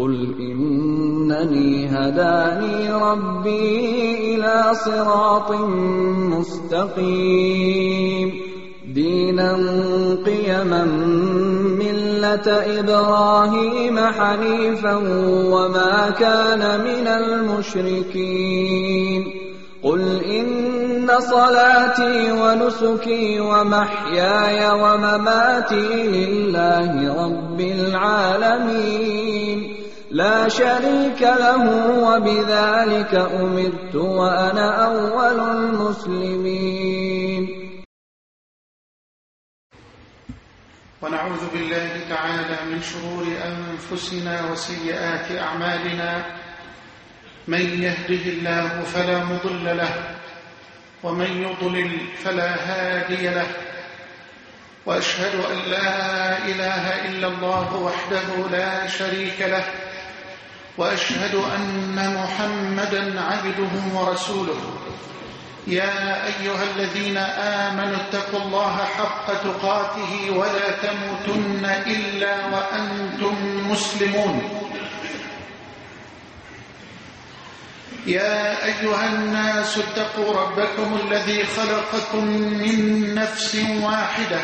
قل إنني هداني ربي إلى صراط مستقيم دينا قيما ملة إبراهيم حنيفا وما كان من المشركين قل إن صلاتي ونسكي ومحياي ومماتي لله رب العالمين لا شريك له وبذلك أمرت وأنا أول المسلمين. ونعوذ بالله تعالى من شرور أنفسنا وسيئات أعمالنا من يهده الله فلا مضل له ومن يضلل فلا هادي له وأشهد أن لا إله إلا الله وحده لا شريك له وأشهد أن محمدا عبده ورسوله يا أيها الذين آمنوا اتقوا الله حق تقاته ولا تموتن إلا وأنتم مسلمون يا أيها الناس اتقوا ربكم الذي خلقكم من نفس واحدة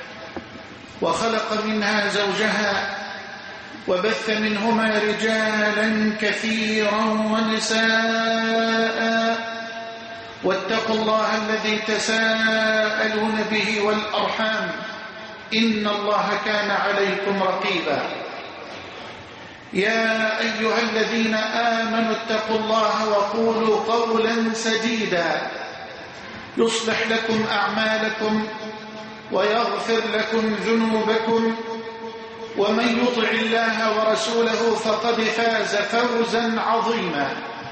وخلق منها زوجها وبث منهما رجالا كثيرا ونساء واتقوا الله الذي تساءلون به والأرحام إن الله كان عليكم رقيبا يا أيها الذين آمنوا اتقوا الله وقولوا قولا سديدا يصلح لكم أعمالكم ويغفر لكم ذنوبكم ومن يطع الله ورسوله فقد فاز فوزا عظيما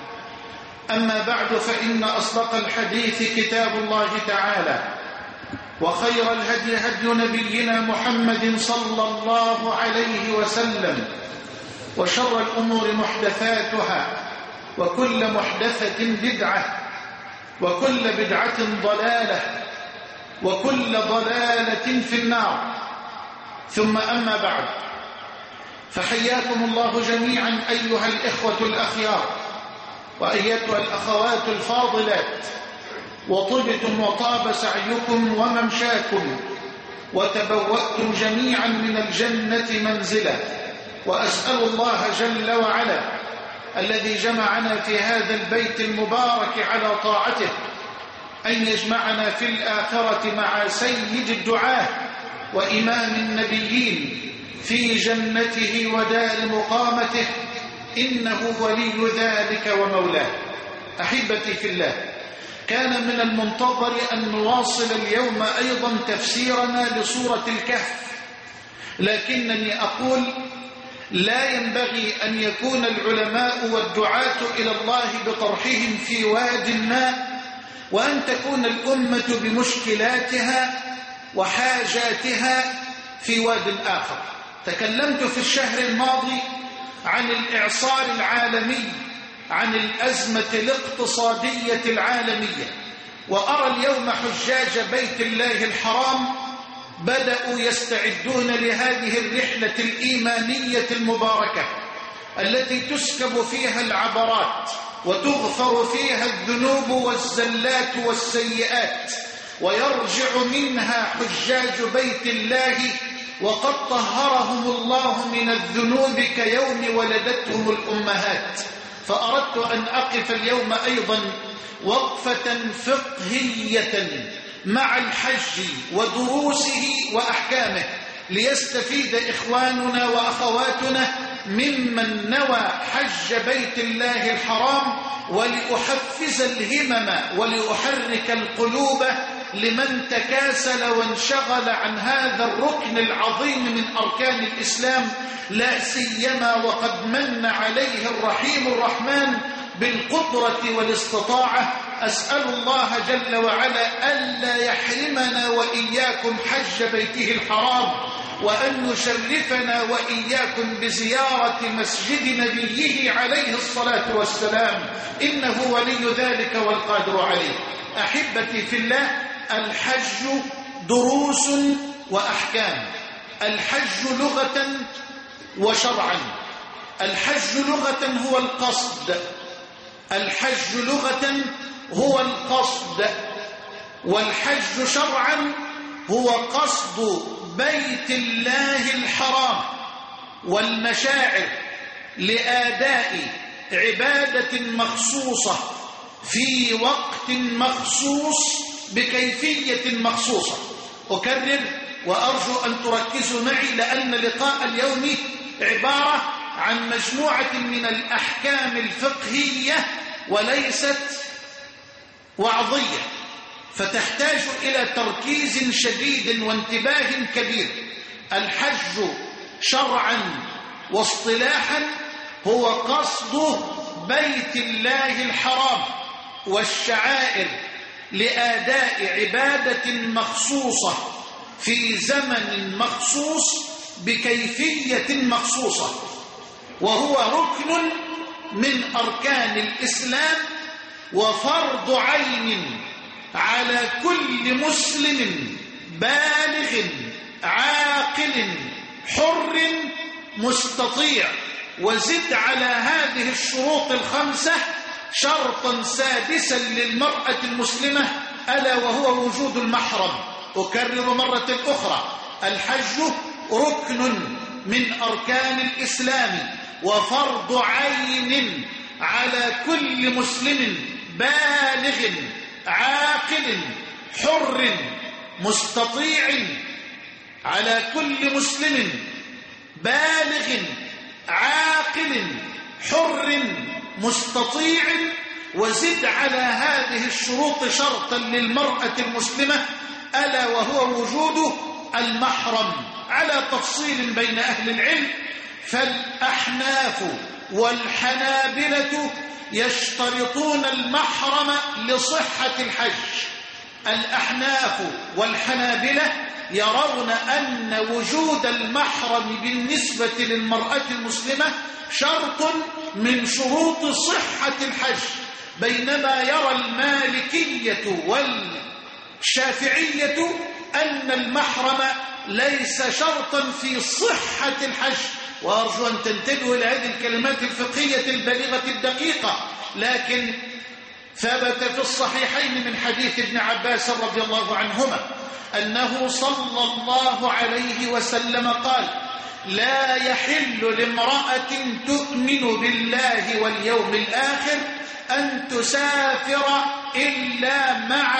أما بعد فإن أصدق الحديث كتاب الله تعالى وخير الهدي هدي نبينا محمد صلى الله عليه وسلم وشر الأمور محدثاتها وكل محدثة بدعة وكل بدعة ضلالة وكل ضلالة في النار ثم أما بعد فحياكم الله جميعا أيها الإخوة الأخيار وأيتها الأخوات الفاضلات وطبتم وطاب سعيكم وممشاكم وتبوأتم جميعا من الجنة منزلا وأسأل الله جل وعلا الذي جمعنا في هذا البيت المبارك على طاعته أن يجمعنا في الآخرة مع سيد الدعاة وإمام النبيين في جنته ودار مقامته إنه ولي ذلك ومولاه. أحبتي في الله، كان من المنتظر أن نواصل اليوم أيضا تفسيرنا لسورة الكهف، لكنني أقول لا ينبغي أن يكون العلماء والدعاة إلى الله بطرحهم في واد ما وأن تكون الأمة بمشكلاتها وحاجاتها في واد آخر. تكلمت في الشهر الماضي عن الإعصار العالمي، عن الأزمة الاقتصادية العالمية، وأرى اليوم حجاج بيت الله الحرام بدأوا يستعدون لهذه الرحلة الإيمانية المباركة التي تسكب فيها العبرات وتغفر فيها الذنوب والزلات والسيئات، ويرجع منها حجاج بيت الله وقد طهرهم الله من الذنوب كيوم ولدتهم الأمهات. فأردت أن أقف اليوم أيضا وقفة فقهية مع الحج ودروسه وأحكامه ليستفيد إخواننا وأخواتنا ممن نوى حج بيت الله الحرام، ولأحفز الهمم ولأحرك القلوب لمن تكاسل وانشغل عن هذا الركن العظيم من أركان الإسلام، لا سيما وقد من عليه الرحيم الرحمن بالقدرة والاستطاعة. أسأل الله جل وعلا ألا يحرمنا وإياكم حج بيته الحرام، وأن يشرفنا وإياكم بزيارة مسجد نبيه عليه الصلاة والسلام، إنه ولي ذلك والقادر عليه. أحبتي في الله، الحج دروس وأحكام. الحج لغة وشرعا. الحج الحج لغة هو القصد، الحج لغة هو القصد، والحج شرعا هو قصد بيت الله الحرام والمشاعر لأداء عبادة مخصوصة في وقت مخصوص بكيفية مخصوصة. أكرر وأرجو أن تركزوا معي، لأن لقاء اليوم عبارة عن مجموعة من الأحكام الفقهية وليست وعظية، فتحتاج إلى تركيز شديد وانتباه كبير. الحج شرعا واصطلاحا هو قصد بيت الله الحرام والشعائر لأداء عبادة مخصوصة في زمن مخصوص بكيفية مخصوصة، وهو ركن من أركان الإسلام وفرض عين على كل مسلم بالغ عاقل حر مستطيع. وزد على هذه الشروط الخمسة شرطا سادسا للمرأة المسلمة، ألا وهو وجود المحرم. أكرر مرة أخرى، الحج ركن من أركان الإسلام وفرض عين على كل مسلم بالغ عاقل حر مستطيع، على كل مسلم بالغ عاقل حر مستطيع. وزد على هذه الشروط شرطا للمرأة المسلمة، ألا وهو وجود المحرم، على تفصيل بين أهل العلم. فالأحناف والحنابلة يشترطون المحرم لصحة الحج. الأحناف والحنابلة يرون أن وجود المحرم بالنسبة للمرأة المسلمة شرط من شروط صحة الحج، بينما يرى المالكية والشافعية أن المحرم ليس شرطا في صحة الحج. وأرجو أن تنتبهوا لهذه الكلمات الفقهية البالغة الدقيقة. لكن ثبت في الصحيحين من حديث ابن عباس رضي الله عنهما أنه صلى الله عليه وسلم قال: لا يحل لامرأة تؤمن بالله واليوم الآخر أن تسافر إلا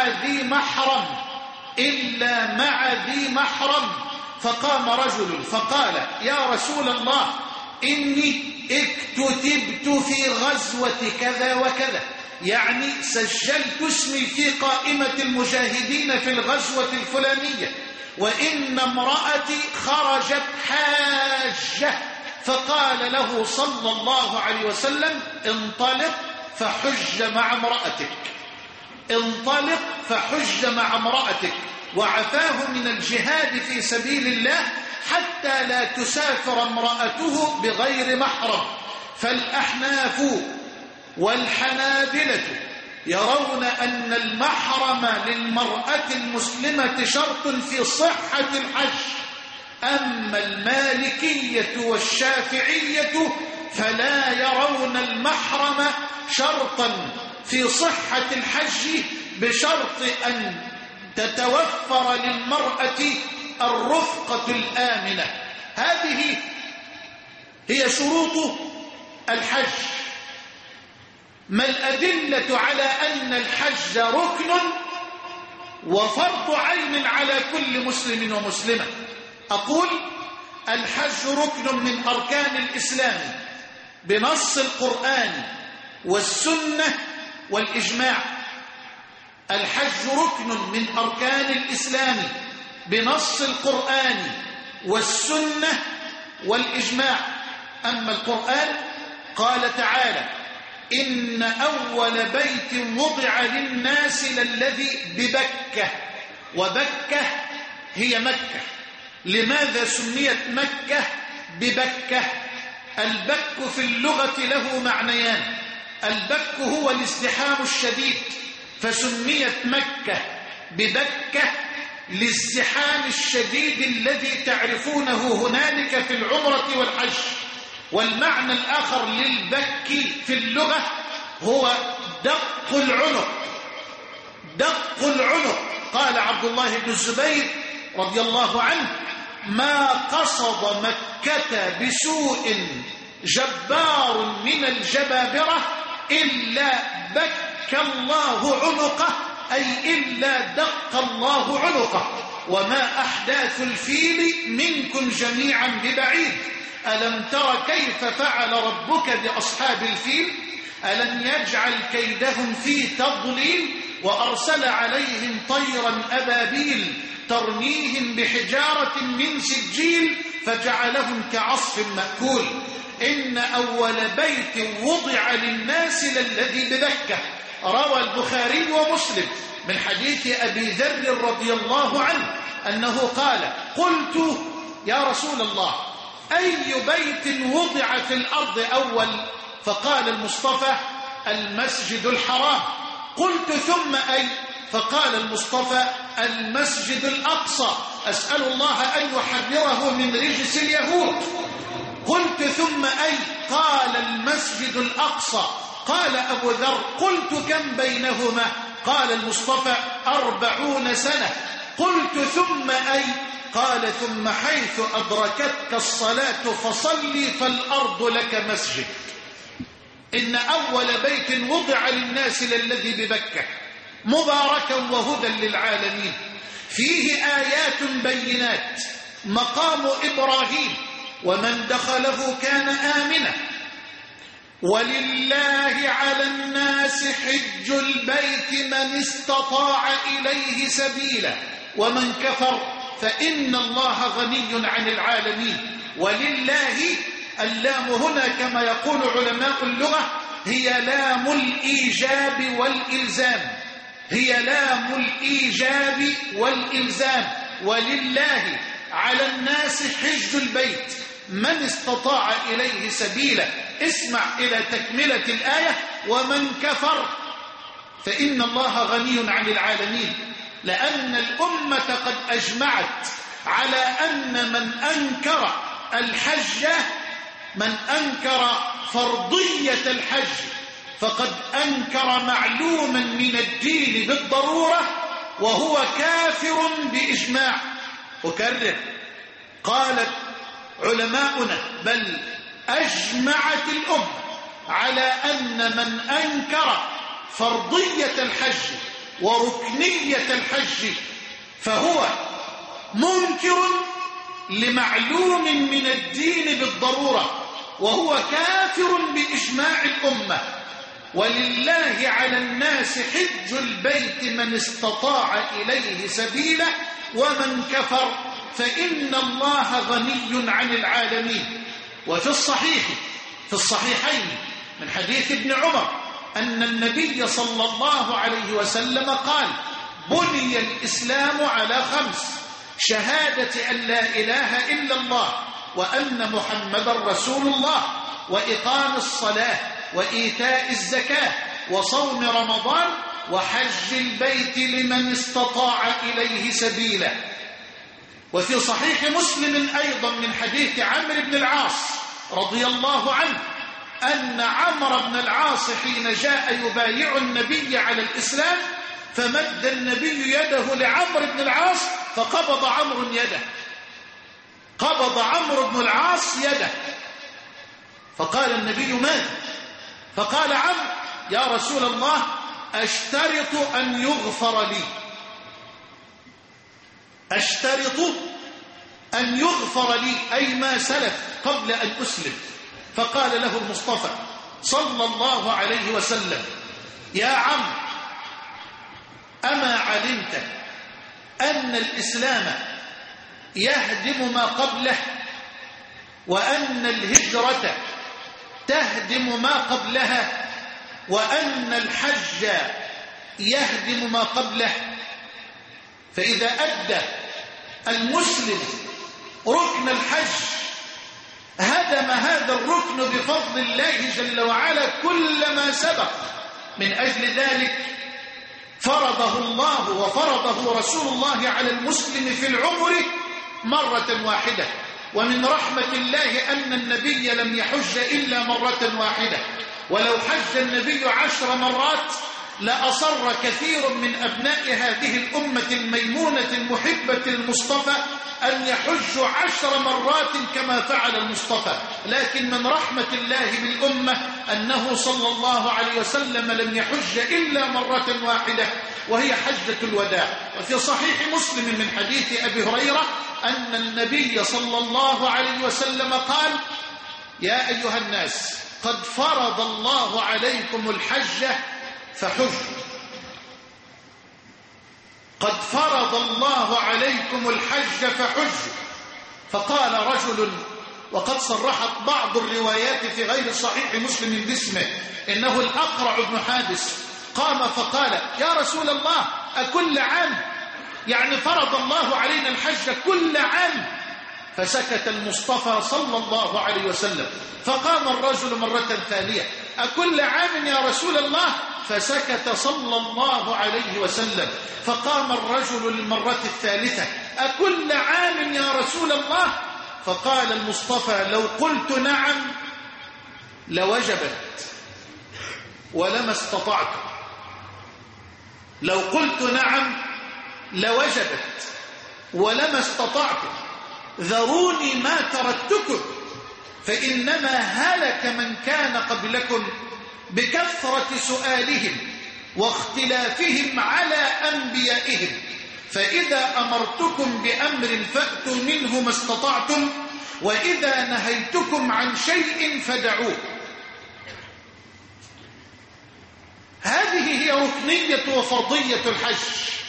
مع ذي محرم. فقام رجل فقال: يا رسول الله، إني اكتتبت في غزوة كذا وكذا، يعني سجلت اسمي في قائمة المجاهدين في الغزوة الفلانية، وإن امرأتي خرجت حاجة. فقال له صلى الله عليه وسلم: انطلق فحج مع امرأتك، وعفاه من الجهاد في سبيل الله حتى لا تسافر امرأته بغير محرم. فالأحناف والحنابلة يرون أن المحرم للمرأة المسلمة شرط في صحة الحج، أما المالكية والشافعية فلا يرون المحرم شرطا في صحة الحج بشرط أن تتوفر للمرأة الرفقة الآمنة. هذه هي شروط الحج. ما الأدلة على أن الحج ركن وفرض عين على كل مسلم ومسلمة؟ أقول: الحج ركن من أركان الإسلام بنص القرآن والسنة والإجماع. الحج ركن من أركان الإسلام بنص القرآن والسنة والإجماع. أما القرآن قال تعالى: إن أول بيت وضع للناس للذي ببكة، وبكة هي مكة. لماذا سميت مكة ببكة؟ البك في اللغة له معنيان: البك هو الازدحام الشديد، فسميت مكة ببكة للازدحام الشديد الذي تعرفونه هنالك في العمرة والحج. والمعنى الآخر للبك في اللغة هو دق العنق. دق العنق. قال عبد الله بن الزبير رضي الله عنه: ما قصد مكة بسوء جبار من الجبابرة إلا بك الله عنقه، أي إلا دق الله عنقه. وما أحداث الفيل منكم جميعا ببعيد، ألم تر كيف فعل ربك بأصحاب الفيل، ألم يجعل كيدهم في تضليل، وأرسل عليهم طيرا أبابيل ترميهم بحجارة من سجيل فجعلهم كعصف مأكول. إن أول بيت وضع للناس للذي ببكة. روى البخاري ومسلم من حديث أبي ذر رضي الله عنه أنه قال: قلت يا رسول الله أي بيت وضع في الأرض أول؟ فقال المصطفى: المسجد الحرام. قلت ثم أي؟ فقال المصطفى: المسجد الأقصى، أسأل الله أن يحرره من رجس اليهود. قلت ثم أي؟ قال: المسجد الأقصى. قال أبو ذر: قلت كم بينهما؟ قال المصطفى: 40 سنة. قلت ثم أي؟ قال: ثم حيث أدركتك الصلاة فصلي فالأرض لك مسجد. إن أول بيت وضع للناس للذي ببكة مباركا وهدى للعالمين، فيه آيات بينات، مقام إبراهيم، ومن دخله كان آمنا، ولله على الناس حج البيت من استطاع إليه سبيلا، ومن كفر فإن الله غني عن العالمين. ولله اللام هنا كما يقول علماء اللغة هي لام الإيجاب والإلزام، هي لام الإيجاب والإلزام. ولله على الناس حج البيت من استطاع إليه سبيلا. اسمع إلى تكملة الآية: ومن كفر فإن الله غني عن العالمين. لأن الأمة قد أجمعت على أن من أنكر الحج، من أنكر فرضية الحج فقد أنكر معلوما من الدين بالضرورة، وهو كافر بإجماع. أكرر، قالت علماؤنا بل أجمعت الأمة على أن من أنكر فرضية الحج وركنية الحج فهو منكر لمعلوم من الدين بالضرورة، وهو كافر بإجماع الأمة. ولله على الناس حج البيت من استطاع إليه سبيلا، ومن كفر فإن الله غني عن العالمين. وفي الصحيح في الصحيحين من حديث ابن عمر أن النبي صلى الله عليه وسلم قال: بني الإسلام على 5: شهادة أن لا إله إلا الله وأن محمدا رسول الله، وإقام الصلاة، وإيتاء الزكاة، وصوم رمضان، وحج البيت لمن استطاع إليه سبيلا. وفي صحيح مسلم أيضا من حديث عمرو بن العاص رضي الله عنه أن عمرو بن العاص حين جاء يبايع النبي على الإسلام فمد النبي يده لعمرو بن العاص فقبض عمرو يده، قبض عمرو بن العاص يده، فقال النبي: ماذا؟ فقال عمرو: يا رسول الله أشترط أن يغفر لي، أشترط أن يغفر لي، أي ما سلف قبل أن أسلم. فقال له المصطفى صلى الله عليه وسلم: يا عم، أما علمت أن الإسلام يهدم ما قبله، وأن الهجرة تهدم ما قبلها، وأن الحج يهدم ما قبله؟ فإذا أدى المسلم ركن الحج هدم هذا الركن بفضل الله جل وعلا كل ما سبق. من أجل ذلك فرضه الله وفرضه رسول الله على المسلم في العمر مرة واحدة، ومن رحمة الله أن النبي لم يحج إلا مرة واحدة، ولو حج النبي 10 مرات لأصر كثير من أبناء هذه الأمة الميمونة المحبة المصطفى أن يحجوا 10 مرات كما فعل المصطفى، لكن من رحمة الله بالأمة أنه صلى الله عليه وسلم لم يحج إلا مرة واحدة وهي حجة الوداع. وفي صحيح مسلم من حديث أبي هريرة أن النبي صلى الله عليه وسلم قال: يا أيها الناس قد فرض الله عليكم الحج فحجوا. قد فرض الله عليكم الحج فحجوا. فقال رجل، وقد صرحت بعض الروايات في غير صحيح مسلم باسمه، إنه الأقرع بن حابس، قام فقال: يا رسول الله أكل عام؟ يعني فرض الله علينا الحج كل عام؟ فسكت المصطفى صلى الله عليه وسلم. فقام الرجل مرة ثانية: أكل عام يا رسول الله؟ فسكت صلى الله عليه وسلم. فقام الرجل للمرة الثالثة: أكل عام يا رسول الله؟ فقال المصطفى: لو قلت نعم لوجبت ولما استطعت. لو قلت نعم لوجبت ولما استطعت. ذروني ما تركتكم، فإنما هلك من كان قبلكم بكثرة سؤالهم واختلافهم على أنبيائهم، فإذا أمرتكم بأمر فأتوا منه ما استطعتم، وإذا نهيتكم عن شيء فدعوه. هذه هي ركنية وفرضية الحج.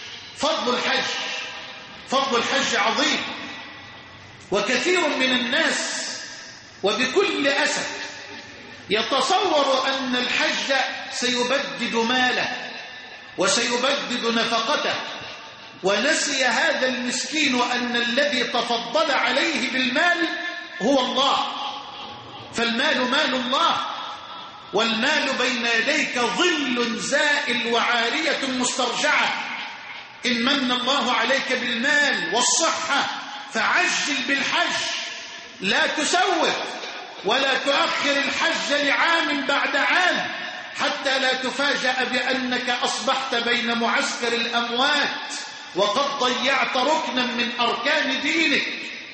فضل الحج عظيم، وكثير من الناس وبكل أسف يتصور أن الحج سيبدد ماله وسيبدد نفقته، ونسي هذا المسكين أن الذي تفضل عليه بالمال هو الله، فالمال مال الله، والمال بين يديك ظل زائل وعارية مسترجعة. إن من الله عليك بالمال والصحة فعجل بالحج، لا تسوف ولا تؤخر الحج لعام بعد عام، حتى لا تفاجأ بأنك أصبحت بين معسكر الأموات وقد ضيعت ركنا من أركان دينك.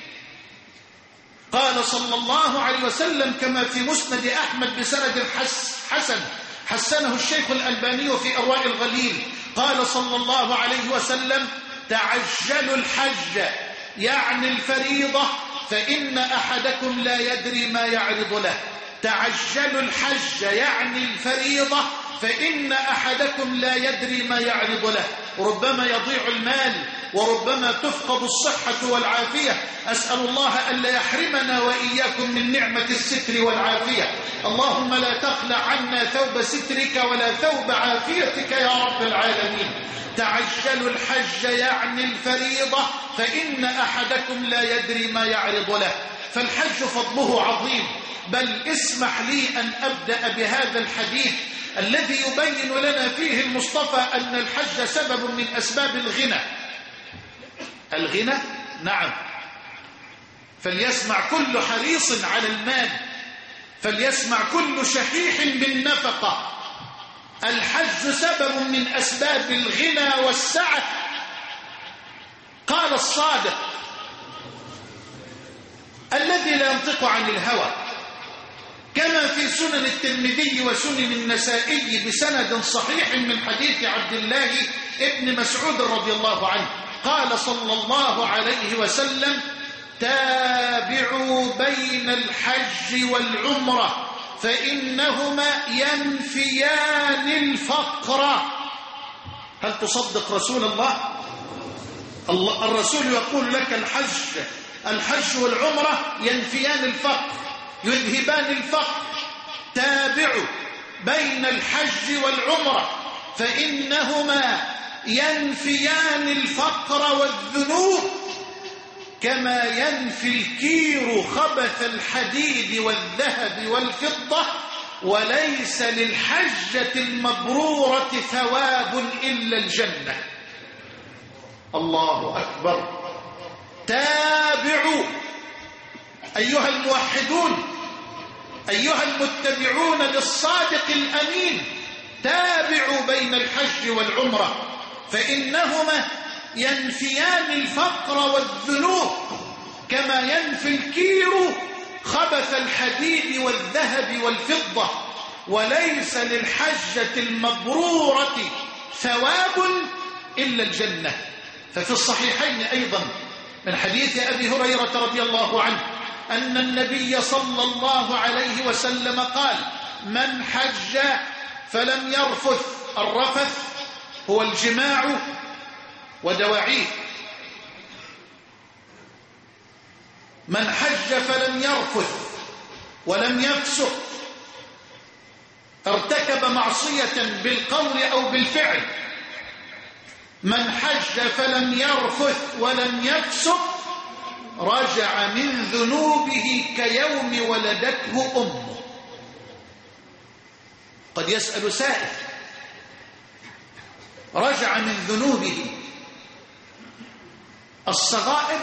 قال صلى الله عليه وسلم كما في مسند أحمد بسند حسن حسنه الشيخ الألباني في إرواء الغليل، قال صلى الله عليه وسلم: تعجلوا الحج يعني الفريضة، فإن أحدكم لا يدري ما يعرض له. تعجلوا الحج يعني الفريضة، فإن أحدكم لا يدري ما يعرض له. ربما يضيع المال وربما تفقد الصحة والعافية. أسأل الله ألا يحرمنا وإياكم من نعمة الستر والعافية. اللهم لا تخلع عنا ثوب سترك ولا ثوب عافيتك يا رب العالمين. تعجلوا الحج يعني الفريضة، فإن أحدكم لا يدري ما يعرض له. فالحج فضله عظيم، بل اسمح لي أن أبدأ بهذا الحديث الذي يبين لنا فيه المصطفى أن الحج سبب من أسباب الغنى. الغنى نعم، فليسمع كل حريص على المال، فليسمع كل شحيح بالنفقة. الحج سبب من أسباب الغنى والسعة. قال الصادق الذي لا ينطق عن الهوى، كما في سنن الترمذي وسنن النسائي بسند صحيح من حديث عبد الله ابن مسعود رضي الله عنه، قال صلى الله عليه وسلم: تابعوا بين الحج والعمرة فإنهما ينفيان الفقر. هل تصدق رسول الله؟ الرسول يقول لك الحج والعمرة ينفيان الفقر، يذهبان الفقر. تابعوا بين الحج والعمرة فإنهما ينفيان الفقر والذنوب، كما ينفي الكير خبث الحديد والذهب والفضة، وليس للحجة المبرورة ثواب إلا الجنة. الله أكبر. تابعوا أيها الموحدون، أيها المتبعون للصادق الأمين، تابعوا بين الحج والعمرة، فإنهما ينفيان الفقر والذنوب كما ينفي الكير خبث الحديد والذهب والفضة. وليس للحجة المبرورة ثواب إلا الجنة. ففي الصحيحين أيضا من حديث أبي هريرة رضي الله عنه أن النبي صلى الله عليه وسلم قال: من حج فلم يرفث. الرفث هو الجماع ودواعيه. من حج فلم يرفث ولم يفسق، ارتكب معصية بالقول أو بالفعل. من حج فلم يرفث ولم يفسق رجع من ذنوبه كيوم ولدته أمه. قد يسأل سائل: رجع من ذنوبه الصغائر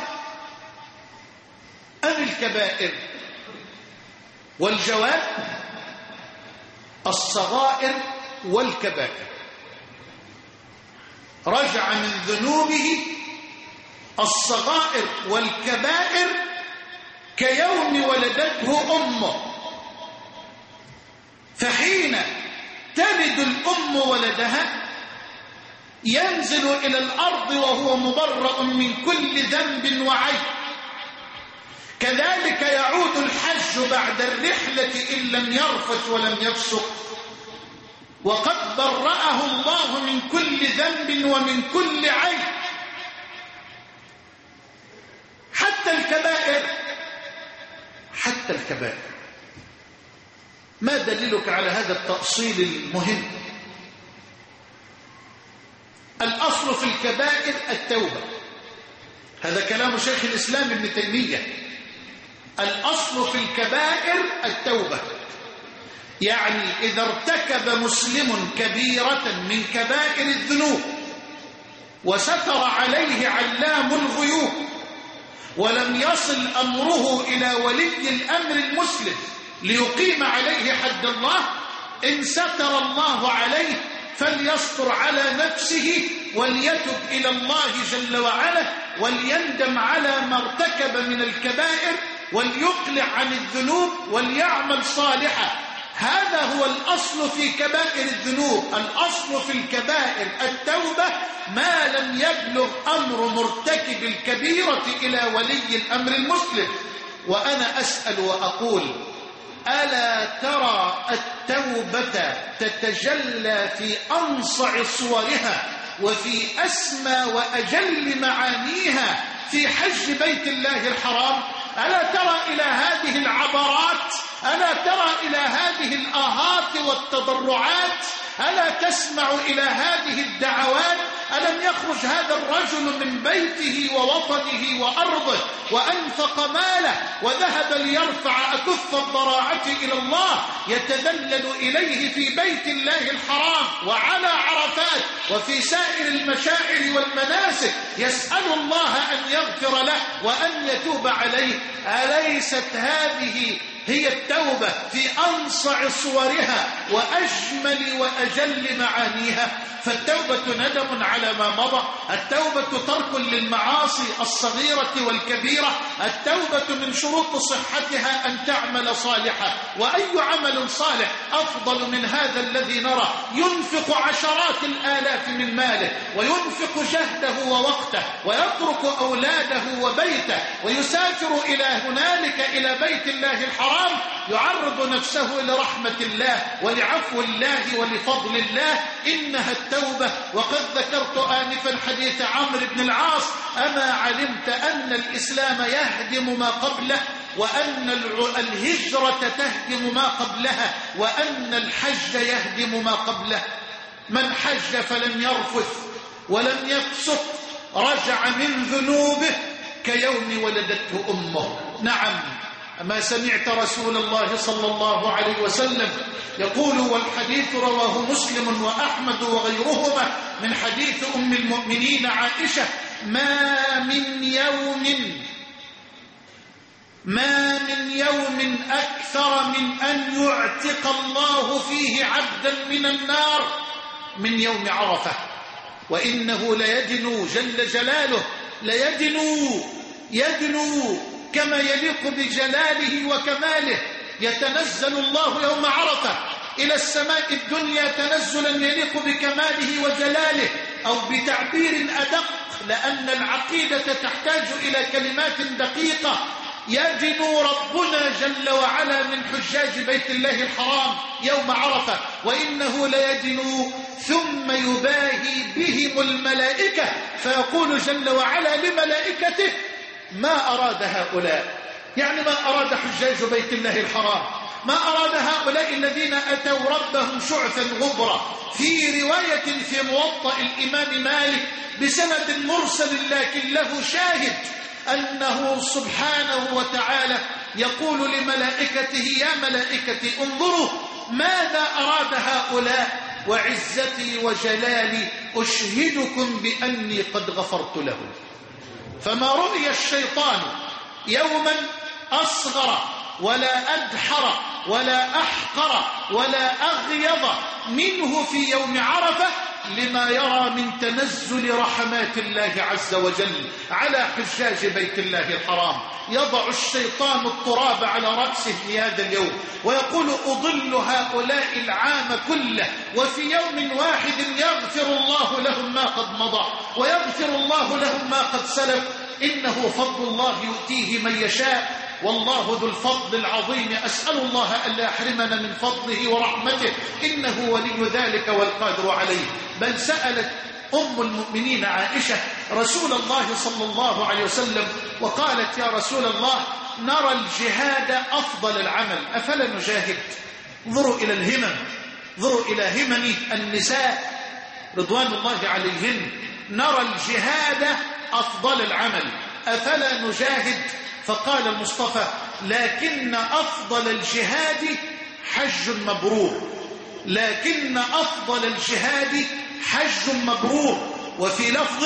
أم الكبائر؟ والجواب: الصغائر والكبائر. رجع من ذنوبه الصغائر والكبائر كيوم ولدته أمه. فحين تلد الأم ولدها ينزل إلى الأرض وهو مبرأ من كل ذنب وعيب. كذلك يعود الحج بعد الرحلة إن لم يرفث ولم يفسق، وقد برأه الله من كل ذنب ومن كل عيب. حتى الكبائر. ما دليلك على هذا التأصيل المهم؟ الأصل في الكبائر التوبة. هذا كلام شيخ الإسلام ابن تيمية. الأصل في الكبائر التوبة، يعني إذا ارتكب مسلم كبيرة من كبائر الذنوب وستر عليه علام الغيوب ولم يصل أمره إلى ولي الأمر المسلم ليقيم عليه حد الله، إن ستر الله عليه فليستر على نفسه وليتب إلى الله جل وعلا وليندم على ما ارتكب من الكبائر وليقلع عن الذنوب وليعمل صالحا. هذا هو الأصل في كبائر الذنوب. الأصل في الكبائر التوبة ما لم يبلغ أمر مرتكب الكبيرة إلى ولي الأمر المسلم. وأنا أسأل وأقول: ألا ترى التوبة تتجلى في أنصع صورها وفي أسمى وأجل معانيها في حج بيت الله الحرام؟ ألا ترى إلى هذه العبرات؟ ألا ترى إلى هذه الآهات والتضرعات؟ ألا تسمع إلى هذه الدعوات؟ ألم يخرج هذا الرجل من بيته ووطنه وأرضه وأنفق ماله وذهب ليرفع أكف الضراعة إلى الله، يتذلل إليه في بيت الله الحرام وعلى عرفات وفي سائر المشاعر والمناسك، يسأل الله أن يغفر له وأن يتوب عليه؟ أليست هذه هي التوبة في أنصع صورها وأجمل وأجل معانيها؟ فالتوبة ندم على ما مضى، التوبة ترك للمعاصي الصغيرة والكبيرة، التوبة من شروط صحتها أن تعمل صالحا. وأي عمل صالح أفضل من هذا الذي نرى ينفق عشرات الآلاف من ماله وينفق جهده ووقته ويترك أولاده وبيته ويسافر إلى هنالك إلى بيت الله الحرام، يعرض نفسه لرحمة الله ولعفو الله ولفضل الله. إنها التوبة. وقد ذكرت آنفا حديث عمرو بن العاص: أما علمت أن الإسلام يهدم ما قبله، وأن الهجرة تهدم ما قبلها، وأن الحج يهدم ما قبله؟ من حج فلم يرفث ولم يفسق رجع من ذنوبه كيوم ولدته أمه. نعم، ما سمعت رسول الله صلى الله عليه وسلم يقول، والحديث رواه مسلم وأحمد وغيرهما من حديث أم المؤمنين عائشة: ما من يوم ما من يوم أكثر من أن يعتق الله فيه عبدا من النار من يوم عرفة. وإنه ليدنو جل جلاله، يدنو كما يليق بجلاله وكماله. يتنزل الله يوم عرفة إلى السماء الدنيا تنزلا يليق بكماله وجلاله، أو بتعبير أدق لأن العقيدة تحتاج إلى كلمات دقيقة. يدنو ربنا جل وعلا من حجاج بيت الله الحرام يوم عرفة، وإنه ليدنو ثم يباهي بهم الملائكة فيقول جل وعلا لملائكته ما أراد هؤلاء، يعني ما أراد حجاج بيت الله الحرام، ما أراد هؤلاء الذين أتوا ربهم شعثا غبرا. في رواية في موطأ الإمام مالك بسند مرسل لكن له شاهد أنه سبحانه وتعالى يقول لملائكته يا ملائكتي انظروا ماذا أراد هؤلاء، وعزتي وجلالي أشهدكم بأني قد غفرت لهم. فما رؤي الشيطان يوما أصغر ولا أدحر ولا أحقر ولا أغيظ منه في يوم عرفة، لما يرى من تنزل رحمات الله عز وجل على حجاج بيت الله الحرام. يضع الشيطان التراب على رأسه في هذا اليوم ويقول أضل هؤلاء العام كله، وفي يوم واحد يغفر الله لهم ما قد مضى ويغفر الله لهم ما قد سلف. إنه فضل الله يؤتيه من يشاء والله ذو الفضل العظيم. أسأل الله ألا يحرمنا من فضله ورحمته إنه ولي ذلك والقادر عليه. بل سألت أم المؤمنين عائشة رسول الله صلى الله عليه وسلم وقالت يا رسول الله نرى الجهاد أفضل العمل أفلا نجاهد؟ انظروا إلى الهمم، انظروا إلى همم النساء رضوان الله عليهن. نرى الجهاد أفضل العمل أفلا نجاهد؟ فقال المصطفى لكن أفضل الجهاد حج مبرور، لكن أفضل الجهاد حج مبرور. وفي لفظ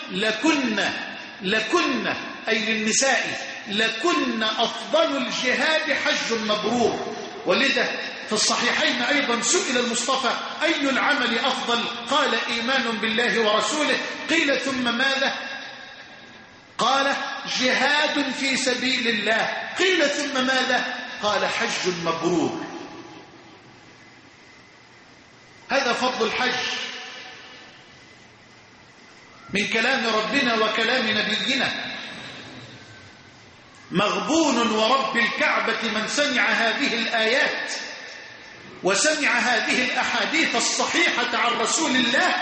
لكن أي للنساء لكن أفضل الجهاد حج مبرور. ولذا في الصحيحين أيضا سئل المصطفى أي العمل أفضل؟ قال إيمان بالله ورسوله. قيل ثم ماذا؟ قال جهاد في سبيل الله. قيل ثم ماذا؟ قال حج مبرور. هذا فضل الحج من كلام ربنا وكلام نبينا. مغبون ورب الكعبة من سمع هذه الآيات وسمع هذه الأحاديث الصحيحة عن رسول الله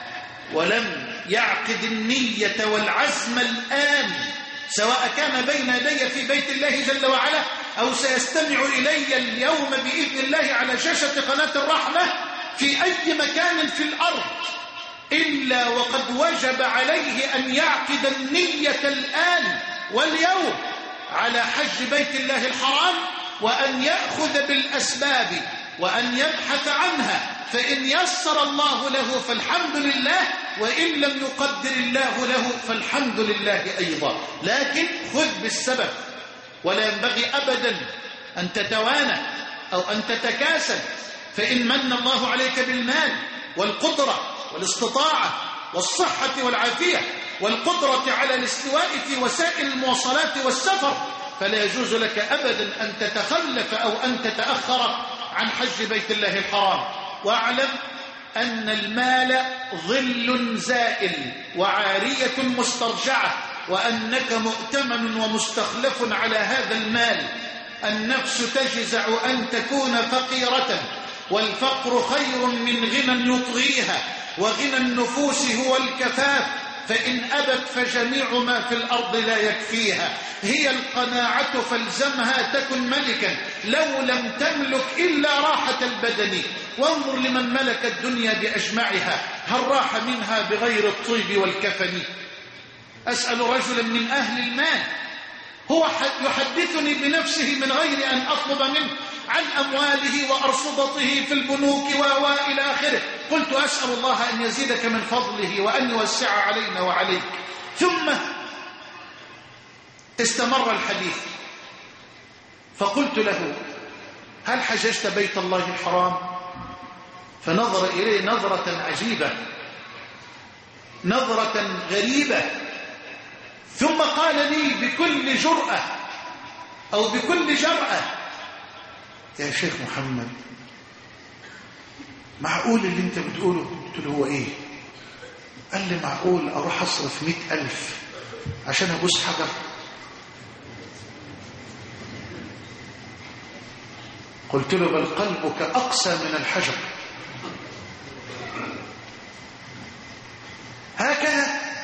ولم يعقد النية والعزم الآن، سواء كان بين يدي في بيت الله جل وعلا أو سيستمع إلي اليوم بإذن الله على شاشة قناة الرحمة في أي مكان في الأرض، إلا وقد وجب عليه أن يعقد النية الآن واليوم على حج بيت الله الحرام، وأن يأخذ بالأسباب وأن يبحث عنها. فإن يسر الله له فالحمد لله، وإن لم يقدر الله له فالحمد لله أيضا. لكن خذ بالسبب، ولا ينبغي أبدا أن تتوانى أو أن تتكاسل. فإن من الله عليك بالمال والقدرة والاستطاعة والصحة والعافية والقدرة على الاستواء في وسائل المواصلات والسفر، فلا يجوز لك أبدا أن تتخلف أو أن تتأخر عن حج بيت الله الحرام. واعلم أن المال ظل زائل وعارية مسترجعة، وأنك مؤتمن ومستخلف على هذا المال. النفس تجزع أن تكون فقيرة، والفقر خير من غنى يطغيها، وغنى النفوس هو الكفاف، فإن أبت فجميع ما في الأرض لا يكفيها. هي القناعة فالزمها تكن ملكا لو لم تملك إلا راحة البدن. وانظر لمن ملك الدنيا بأجمعها هل راح منها بغير الطيب والكفن؟ أسأل رجلا من أهل المال هو يحدثني بنفسه من غير أن أطلب منه عن أمواله وأرصدته في البنوك وإلى آخره. قلت أسأل الله أن يزيدك من فضله وأن يوسع علينا وعليك. ثم استمر الحديث فقلت له: هل حججت بيت الله الحرام؟ فنظر إليه نظرة عجيبة، نظرة غريبة، ثم قال لي بكل جرأة أو بكل جرأة: يا شيخ محمد، معقول اللي انت بتقوله؟ قلت له: هو ايه؟ قال لي: معقول اروح اصرف 100,000 عشان ابوس حجر؟ قلت له: بل قلبك اقسى من الحجر. هكذا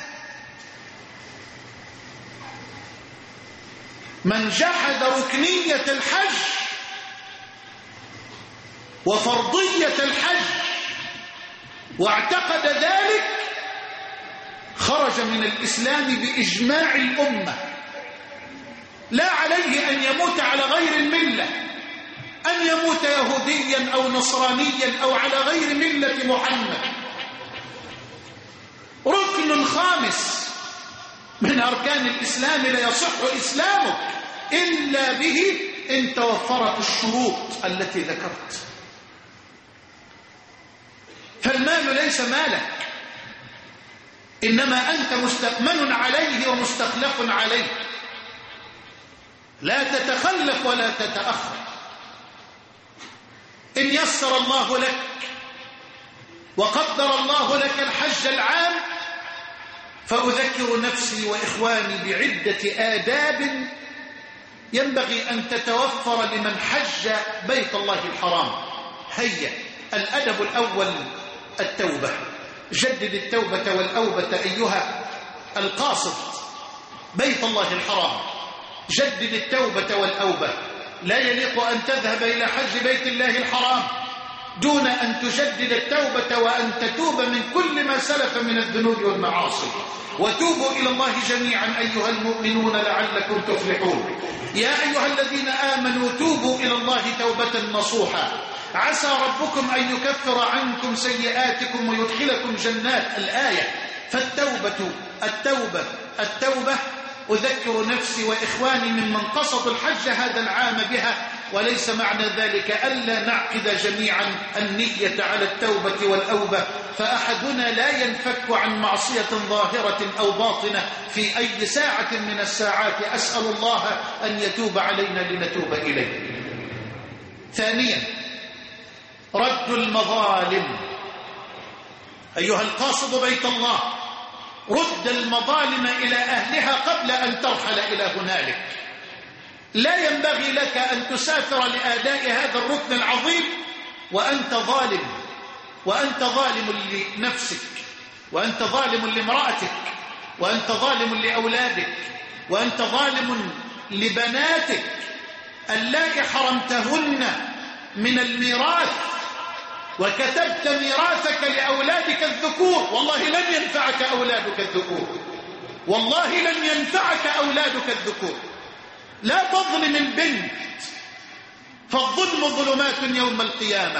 من جحد ركنية الحج وفرضية الحج واعتقد ذلك خرج من الإسلام بإجماع الأمة. لا عليه أن يموت على غير الملة، أن يموت يهوديا أو نصرانيا أو على غير ملة محمد. ركن خامس من أركان الإسلام لا يصح إسلامك إلا به إن توفرت الشروط التي ذكرت. فالمال ليس مالك، إنما أنت مستأمن عليه ومستخلف عليه. لا تتخلف ولا تتأخر. إن يسر الله لك وقدر الله لك الحج العام، فأذكر نفسي وإخواني بعدة آداب ينبغي أن تتوفر لمن حج بيت الله الحرام. هيا، الأدب الأول التوبة. جدد التوبة والأوبة أيها القاصد بيت الله الحرام، جدد التوبة والأوبة. لا يليق أن تذهب إلى حج بيت الله الحرام دون أن تجدد التوبة وأن تتوب من كل ما سلف من الذنوب والمعاصي. وتوبوا إلى الله جميعا أيها المؤمنون لعلكم تفلحون. يا أيها الذين آمنوا توبوا إلى الله توبة نصوحا عسى ربكم أن يكفر عنكم سيئاتكم ويدخلكم جنات. الآية. فالتوبة التوبة أذكر نفسي وإخواني ممن قصدوا الحج هذا العام بها، وليس معنى ذلك ألا نعقد جميعا النية على التوبة والأوبة، فأحدنا لا ينفك عن معصية ظاهرة أو باطنة في أي ساعة من الساعات. أسأل الله أن يتوب علينا لنتوب إليه. ثانيا، رد المظالم. أيها القاصد بيت الله، رد المظالم إلى أهلها قبل أن ترحل إلى هنالك. لا ينبغي لك أن تسافر لأداء هذا الركن العظيم وأنت ظالم، وأنت ظالم لنفسك، وأنت ظالم لامرأتك، وأنت ظالم لأولادك، وأنت ظالم لبناتك اللائي حرمتهن من الميراث وكتبت ميراثك لأولادك الذكور. والله لن ينفعك أولادك الذكور، والله لن ينفعك أولادك الذكور. لا تظلم البنت، فالظلم ظلمات يوم القيامة.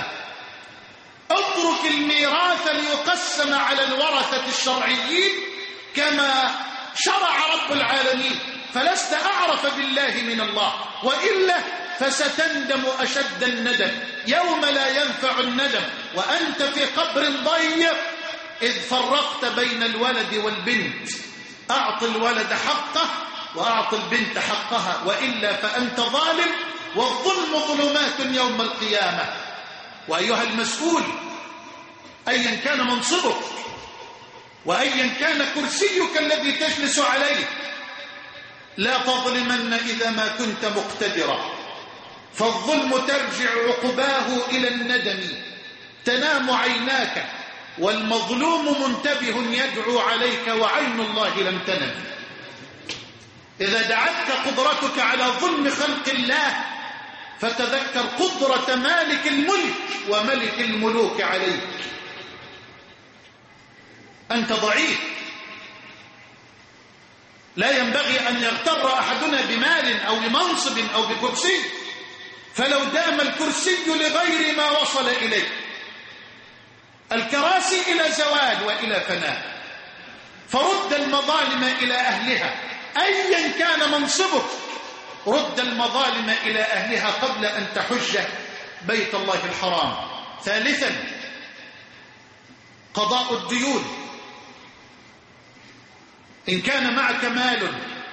اترك الميراث ليقسم على الورثة الشرعيين كما شرع رب العالمين، فلست أعرف بالله من الله، وإلا فستندم أشد الندم يوم لا ينفع الندم وأنت في قبر ضيق إذ فرقت بين الولد والبنت. أعط الولد حقه وأعط البنت حقها، وإلا فأنت ظالم، والظلم ظلمات يوم القيامة. وأيها المسؤول، أيا كان منصبك وأيا كان كرسيك الذي تجلس عليه، لا تظلمن إذا ما كنت مقتدرا، فالظلم ترجع عقباه إلى الندم. تنام عيناك والمظلوم منتبه يدعو عليك وعين الله لم تنم. إذا دعتك قدرتك على ظلم خلق الله فتذكر قدرة مالك الملك وملك الملوك عليك. أنت ضعيف، لا ينبغي أن يغتر أحدنا بمال أو بمنصب أو بكرسي، فلو دام الكرسي لغير ما وصل إليه. الكراسي إلى زوال وإلى فناء، فرد المظالم إلى أهلها. أيا كان منصبك رد المظالم إلى أهلها قبل أن تحج بيت الله الحرام. ثالثا قضاء الديون. إن كان معك مال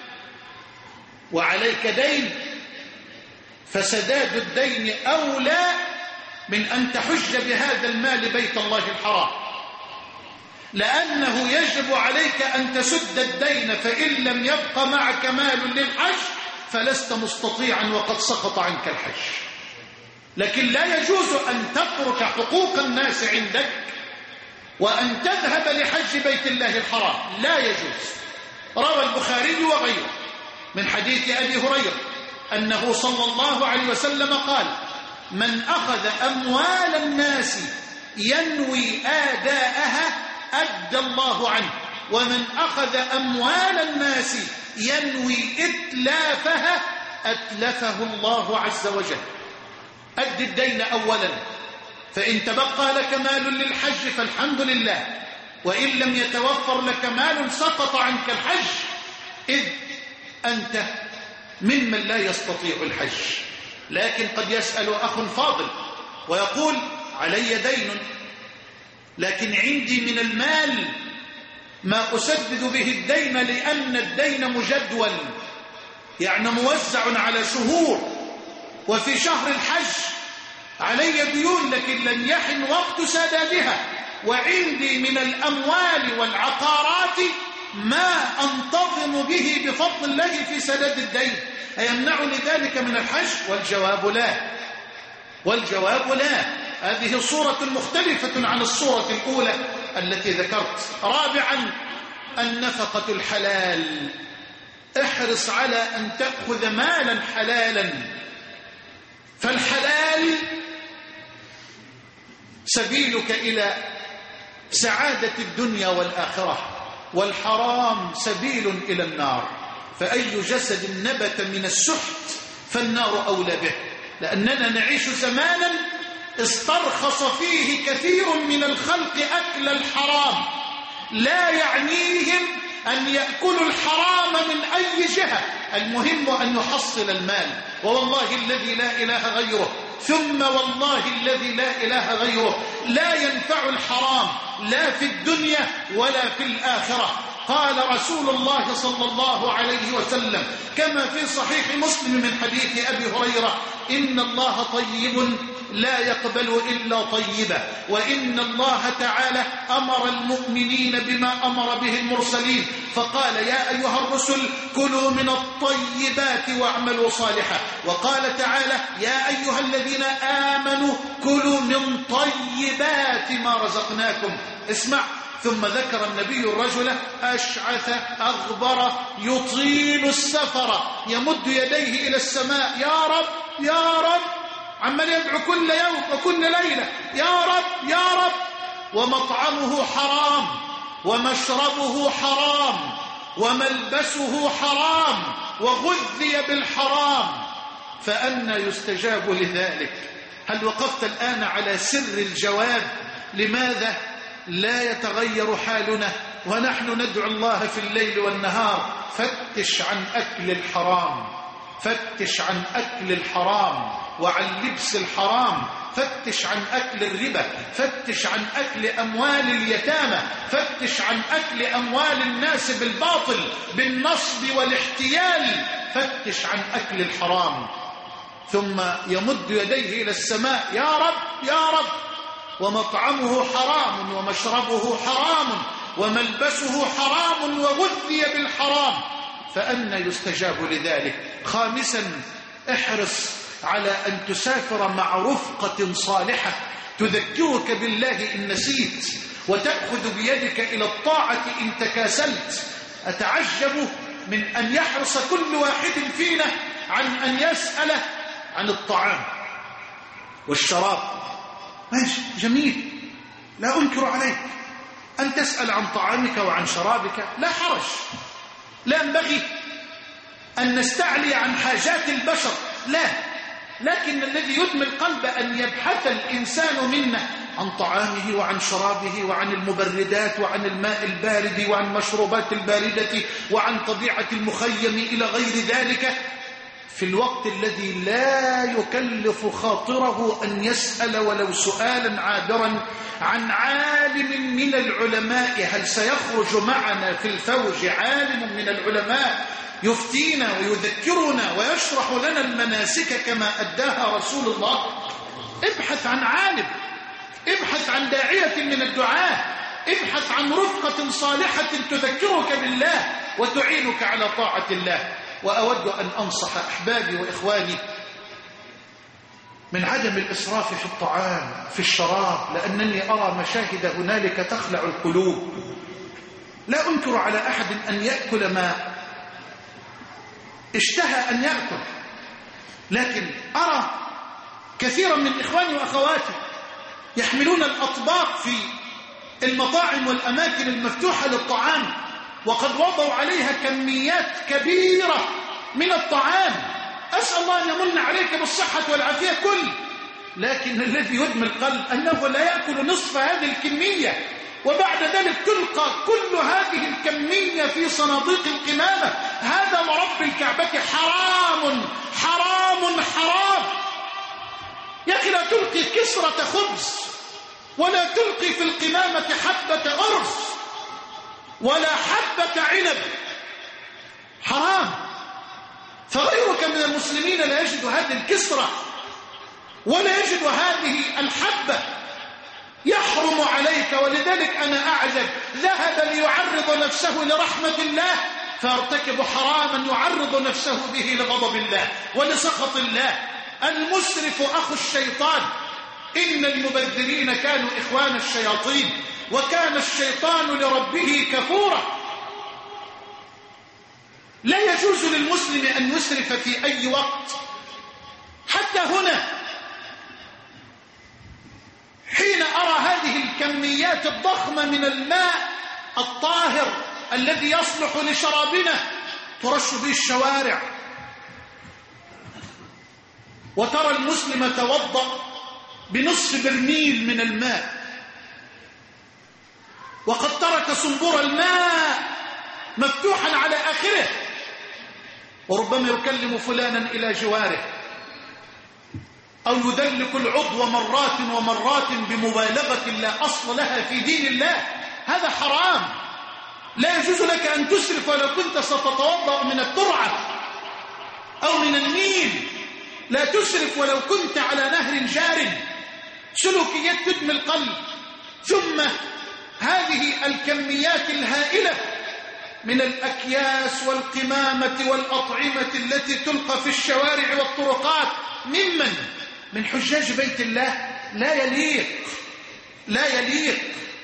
وعليك دين فسداد الدين أولى من أن تحج بهذا المال بيت الله الحرام، لأنه يجب عليك أن تسد الدين، فإن لم يبق معك مال للحج فلست مستطيعا وقد سقط عنك الحج. لكن لا يجوز أن تترك حقوق الناس عندك وأن تذهب لحج بيت الله الحرام، لا يجوز. روى البخاري وغيره من حديث أبي هريرة أنه صلى الله عليه وسلم قال: من أخذ أموال الناس ينوي آداءها أدى الله عنه، ومن أخذ أموال الناس ينوي إتلافها أتلفه الله عز وجل. أد الدين أولا، فإن تبقى لك مال للحج فالحمد لله، وإن لم يتوفر لك مال سقط عنك الحج، إذ أنت ممن لا يستطيع الحج. لكن قد يسأل أخ فاضل ويقول: علي دين لكن عندي من المال ما أسدد به الدين، لأن الدين مجدول، يعني موزع على شهور، وفي شهر الحج علي ديون لكن لم يحن وقت سدادها، وعندي من الأموال والعقارات ما أنتظم به بفضل الله في سداد الدين، أيمنعني ذلك من الحج؟ والجواب لا، والجواب لا. هذه صورة مختلفة عن الصورة الأولى التي ذكرت. رابعا النفقة الحلال. احرص على أن تأخذ مالا حلالا، فالحلال سبيلك إلى سعادة الدنيا والآخرة، والحرام سبيل إلى النار. فأي جسد نبت من السحت فالنار أولى به، لأننا نعيش زمانا استرخص فيه كثير من الخلق أكل الحرام، لا يعنيهم أن يأكلوا الحرام من أي جهة، المهم أن يحصل المال. ووالله الذي لا إله غيره، ثم والله الذي لا إله غيره، لا ينفع الحرام لا في الدنيا ولا في الآخرة. قال رسول الله صلى الله عليه وسلم كما في صحيح مسلم من حديث أبي هريرة: إن الله طيب لا يقبل إلا طيبا، وإن الله تعالى أمر المؤمنين بما أمر به المرسلين، فقال: يا أيها الرسل كلوا من الطيبات واعملوا صالحا. وقال تعالى: يا أيها الذين آمنوا كلوا من طيبات ما رزقناكم. اسمع. ثم ذكر النبي الرجل أشعث أغبر يطيل السفر يمد يديه إلى السماء: يا رب يا رب، عمال يدعو كل يوم وكل ليلة: يا رب يا رب، ومطعمه حرام ومشربه حرام وملبسه حرام وغذي بالحرام، فأنى يستجاب لذلك؟ هل وقفت الآن على سر الجواب؟ لماذا لا يتغير حالنا ونحن ندعو الله في الليل والنهار؟ فتش عن أكل الحرام، فتش عن أكل الحرام وعن لبس الحرام، فتش عن أكل الربا، فتش عن أكل أموال اليتامى، فتش عن أكل أموال الناس بالباطل بالنصب والاحتيال، فتش عن أكل الحرام. ثم يمد يديه إلى السماء: يا رب يا رب، ومطعمه حرام ومشربه حرام وملبسه حرام وغذي بالحرام، فأنى يستجاب لذلك؟ خامسا احرص على أن تسافر مع رفقة صالحة تذكرك بالله إن نسيت، وتأخذ بيدك إلى الطاعة إن تكاسلت. أتعجب من أن يحرص كل واحد فينا عن أن يسأل عن الطعام والشراب. ماشي، جميل، لا أنكر عليك أن تسأل عن طعامك وعن شرابك، لا حرج، لا ينبغي أن نستعلي عن حاجات البشر، لا، لكن الذي يدمي القلب أن يبحث الإنسان منا عن طعامه وعن شرابه وعن المبردات وعن الماء البارد وعن مشروبات الباردة وعن طبيعة المخيم إلى غير ذلك. في الوقت الذي لا يكلف خاطره أن يسأل ولو سؤالا عابرا عن عالم من العلماء، هل سيخرج معنا في الفوج عالم من العلماء يفتينا ويذكرنا ويشرح لنا المناسك كما أداها رسول الله؟ ابحث عن عالم، ابحث عن داعية من الدعاة، ابحث عن رفقة صالحة تذكرك بالله وتعينك على طاعة الله. وأود أن أنصح أحبابي وإخواني من عدم الإسراف في الطعام في الشراب، لأنني أرى مشاهد هنالك تخلع القلوب. لا أنكر على أحد أن يأكل ما اشتهى أن يأكل، لكن أرى كثيرا من إخواني وأخواتي يحملون الأطباق في المطاعم والأماكن المفتوحة للطعام وقد وضعوا عليها كميات كبيرة من الطعام. أسأل الله أن يمن عليك بالصحة والعافية كل، لكن الذي يدمي القلب أنه لا يأكل نصف هذه الكمية، وبعد ذلك تلقى كل هذه الكمية في صناديق القمامة. هذا ورب الكعبة حرام حرام حرام. يا أخي لا تلقي كسرة خبز، ولا تلقي في القمامة حبة أرز ولا حبة عنب، حرام. فغيرك من المسلمين لا يجد هذه الكسرة ولا يجد هذه الحبة، يحرم عليك. ولذلك أنا أعجب، ذهب ليعرض نفسه لرحمة الله فيرتكب حراما يعرض نفسه به لغضب الله ولسخط الله. المسرف أخو الشيطان، إن المبذرين كانوا إخوان الشياطين وكان الشيطان لربه كفورا. لا يجوز للمسلم أن يسرف في أي وقت. حتى هنا حين أرى هذه الكميات الضخمة من الماء الطاهر الذي يصلح لشرابنا ترش به الشوارع، وترى المسلم توضأ بنصف برميل من الماء وقد ترك صنبور الماء مفتوحا على آخره، وربما يكلم فلانا إلى جواره أو يدلك العضو مرات ومرات بمبالغة لا أصل لها في دين الله. هذا حرام. لا يجوز لك أن تسرف ولو كنت ستتوضأ من الترعة أو من النيل. لا تسرف ولو كنت على نهر جار. سلوكيات تدمي القلب. ثم هذه الكميات الهائلة من الأكياس والقمامة والأطعمة التي تلقى في الشوارع والطرقات من حجاج بيت الله لا يليق.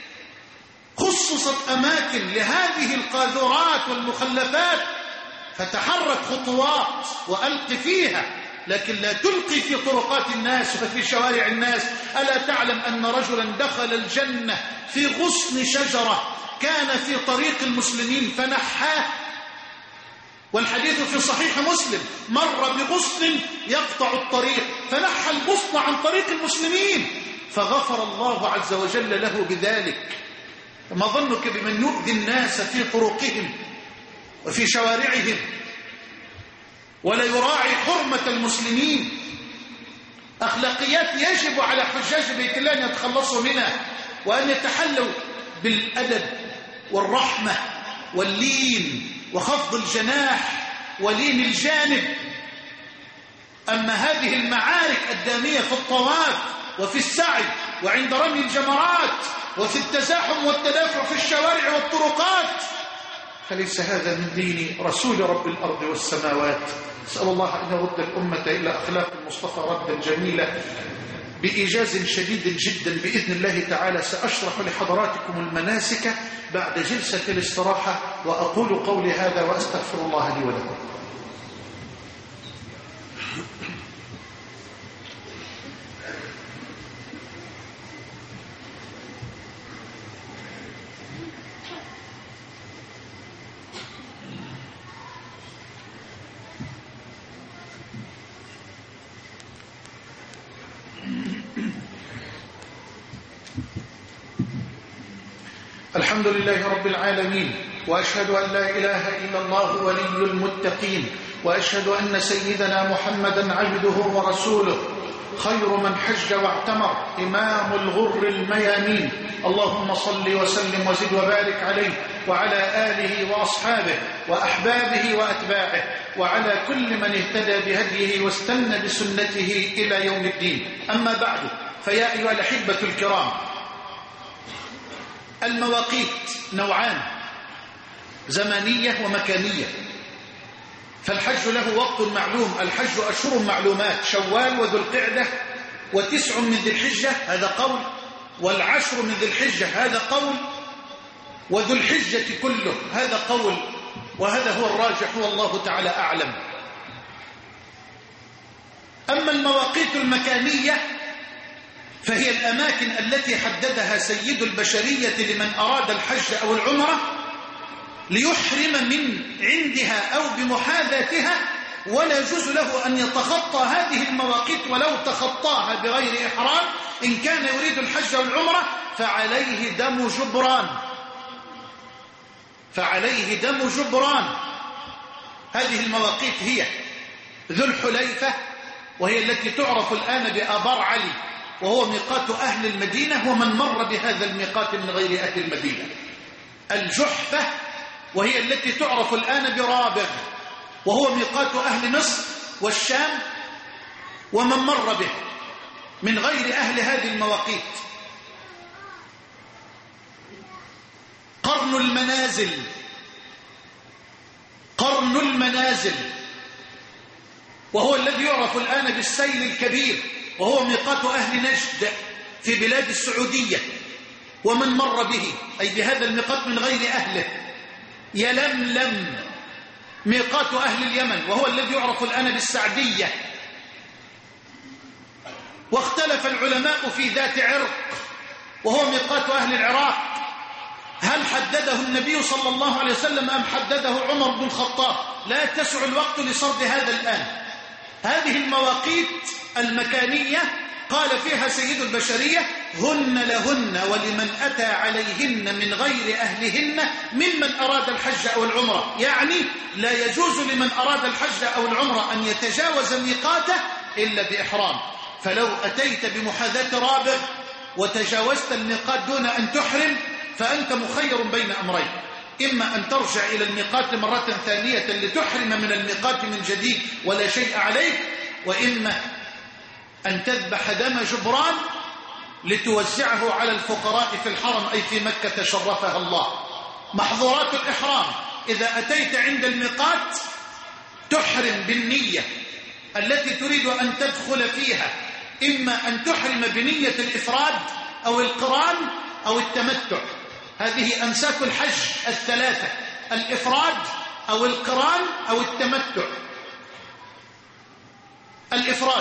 خصصت أماكن لهذه القاذورات والمخلفات، فتحرك خطوات وألق فيها، لكن لا تلقي في طرقات الناس وفي شوارع الناس. ألا تعلم أن رجلا دخل الجنة في غصن شجرة كان في طريق المسلمين فنحاه، والحديث في صحيح مسلم، مر بغصن يقطع الطريق فنحى الغصن عن طريق المسلمين فغفر الله عز وجل له بذلك. ما ظنك بمن يؤذي الناس في طرقهم وفي شوارعهم ولا يراعي حرمة المسلمين؟ أخلاقيات يجب على حجاج بيت الله أن يتخلصوا منها، وأن يتحلوا بالأدب والرحمة واللين وخفض الجناح ولين الجانب. أما هذه المعارك الدامية في الطواف وفي السعي وعند رمي الجمرات وفي التزاحم والتدافع في الشوارع والطرقات فليس هذا من دين رسول رب الأرض والسماوات. أسأل الله أن يرد الأمة إلى أخلاق المصطفى ردا جميلة بإيجاز شديد جدا بإذن الله تعالى. سأشرح لحضراتكم المناسك بعد جلسة الاستراحة، وأقول قولي هذا وأستغفر الله لي ولكم. الحمد لله رب العالمين، وأشهد أن لا إله إلا الله ولي المتقين، وأشهد أن سيدنا محمدا عبده ورسوله، خير من حج واعتمر، إمام الغر الميامين. اللهم صل وسلم وزد وبارك عليه وعلى آله وأصحابه وأحبابه وأتباعه وعلى كل من اهتدى بهديه واستنى بسنته إلى يوم الدين. أما بعد، فيا أيها الأحبة الكرام، المواقيت نوعان: زمانية ومكانية. فالحج له وقت معلوم، الحج أشهر معلومات: شوال وذو القعدة و9 من ذي الحجة، هذا قول، والعشر من ذي الحجة، هذا قول، وذو الحجة كله، هذا قول، وهذا هو الراجح والله تعالى أعلم. أما المواقيت المكانية فهي الأماكن التي حددها سيد البشرية لمن أراد الحج أو العمرة ليحرم من عندها أو بمحاذاتها، ولا يجوز له أن يتخطى هذه المواقيت ولو تخطاها بغير إحرام. إن كان يريد الحج والعمرة فعليه دم جبران، فعليه دم جبران. هذه المواقيت هي ذو الحليفة، وهي التي تعرف الآن بآبار علي، وهو ميقات أهل المدينة ومن مر بهذا الميقات من غير أهل المدينة. الجحفة، وهي التي تعرف الآن برابغ، وهو ميقات أهل مصر والشام ومن مر به من غير أهل هذه المواقيت. قرن المنازل، قرن المنازل، وهو الذي يعرف الآن بالسيل الكبير، وهو ميقات أهل نجد في بلاد السعودية ومن مر به، أي بهذا الميقات من غير أهله. يلملم، ميقات أهل اليمن، وهو الذي يعرف الآن بالسعدية. واختلف العلماء في ذات عرق، وهو ميقات أهل العراق. هل حدده النبي صلى الله عليه وسلم أم حدده عمر بن الخطاب؟ لا تسع الوقت لسرد هذا الآن. هذه المواقيت المكانية قال فيها سيد البشرية: هن لهن ولمن أتى عليهن من غير أهلهن ممن أراد الحج أو العمرة. يعني لا يجوز لمن أراد الحج أو العمرة أن يتجاوز ميقاته إلا بإحرام. فلو أتيت بمحاذاة رابغ وتجاوزت الميقات دون أن تحرم فأنت مخير بين أمرين: إما أن ترجع إلى الميقات مرة ثانية لتحرم من الميقات من جديد ولا شيء عليك، وإما أن تذبح دم جبران لتوزعه على الفقراء في الحرم، أي في مكة شرفها الله. محظورات الإحرام: إذا أتيت عند الميقات تحرم بالنية التي تريد أن تدخل فيها، إما أن تحرم بنية الإفراد أو القران أو التمتع. هذه أنساك الحج الثلاثة: الإفراد أو القران أو التمتع. الإفراد: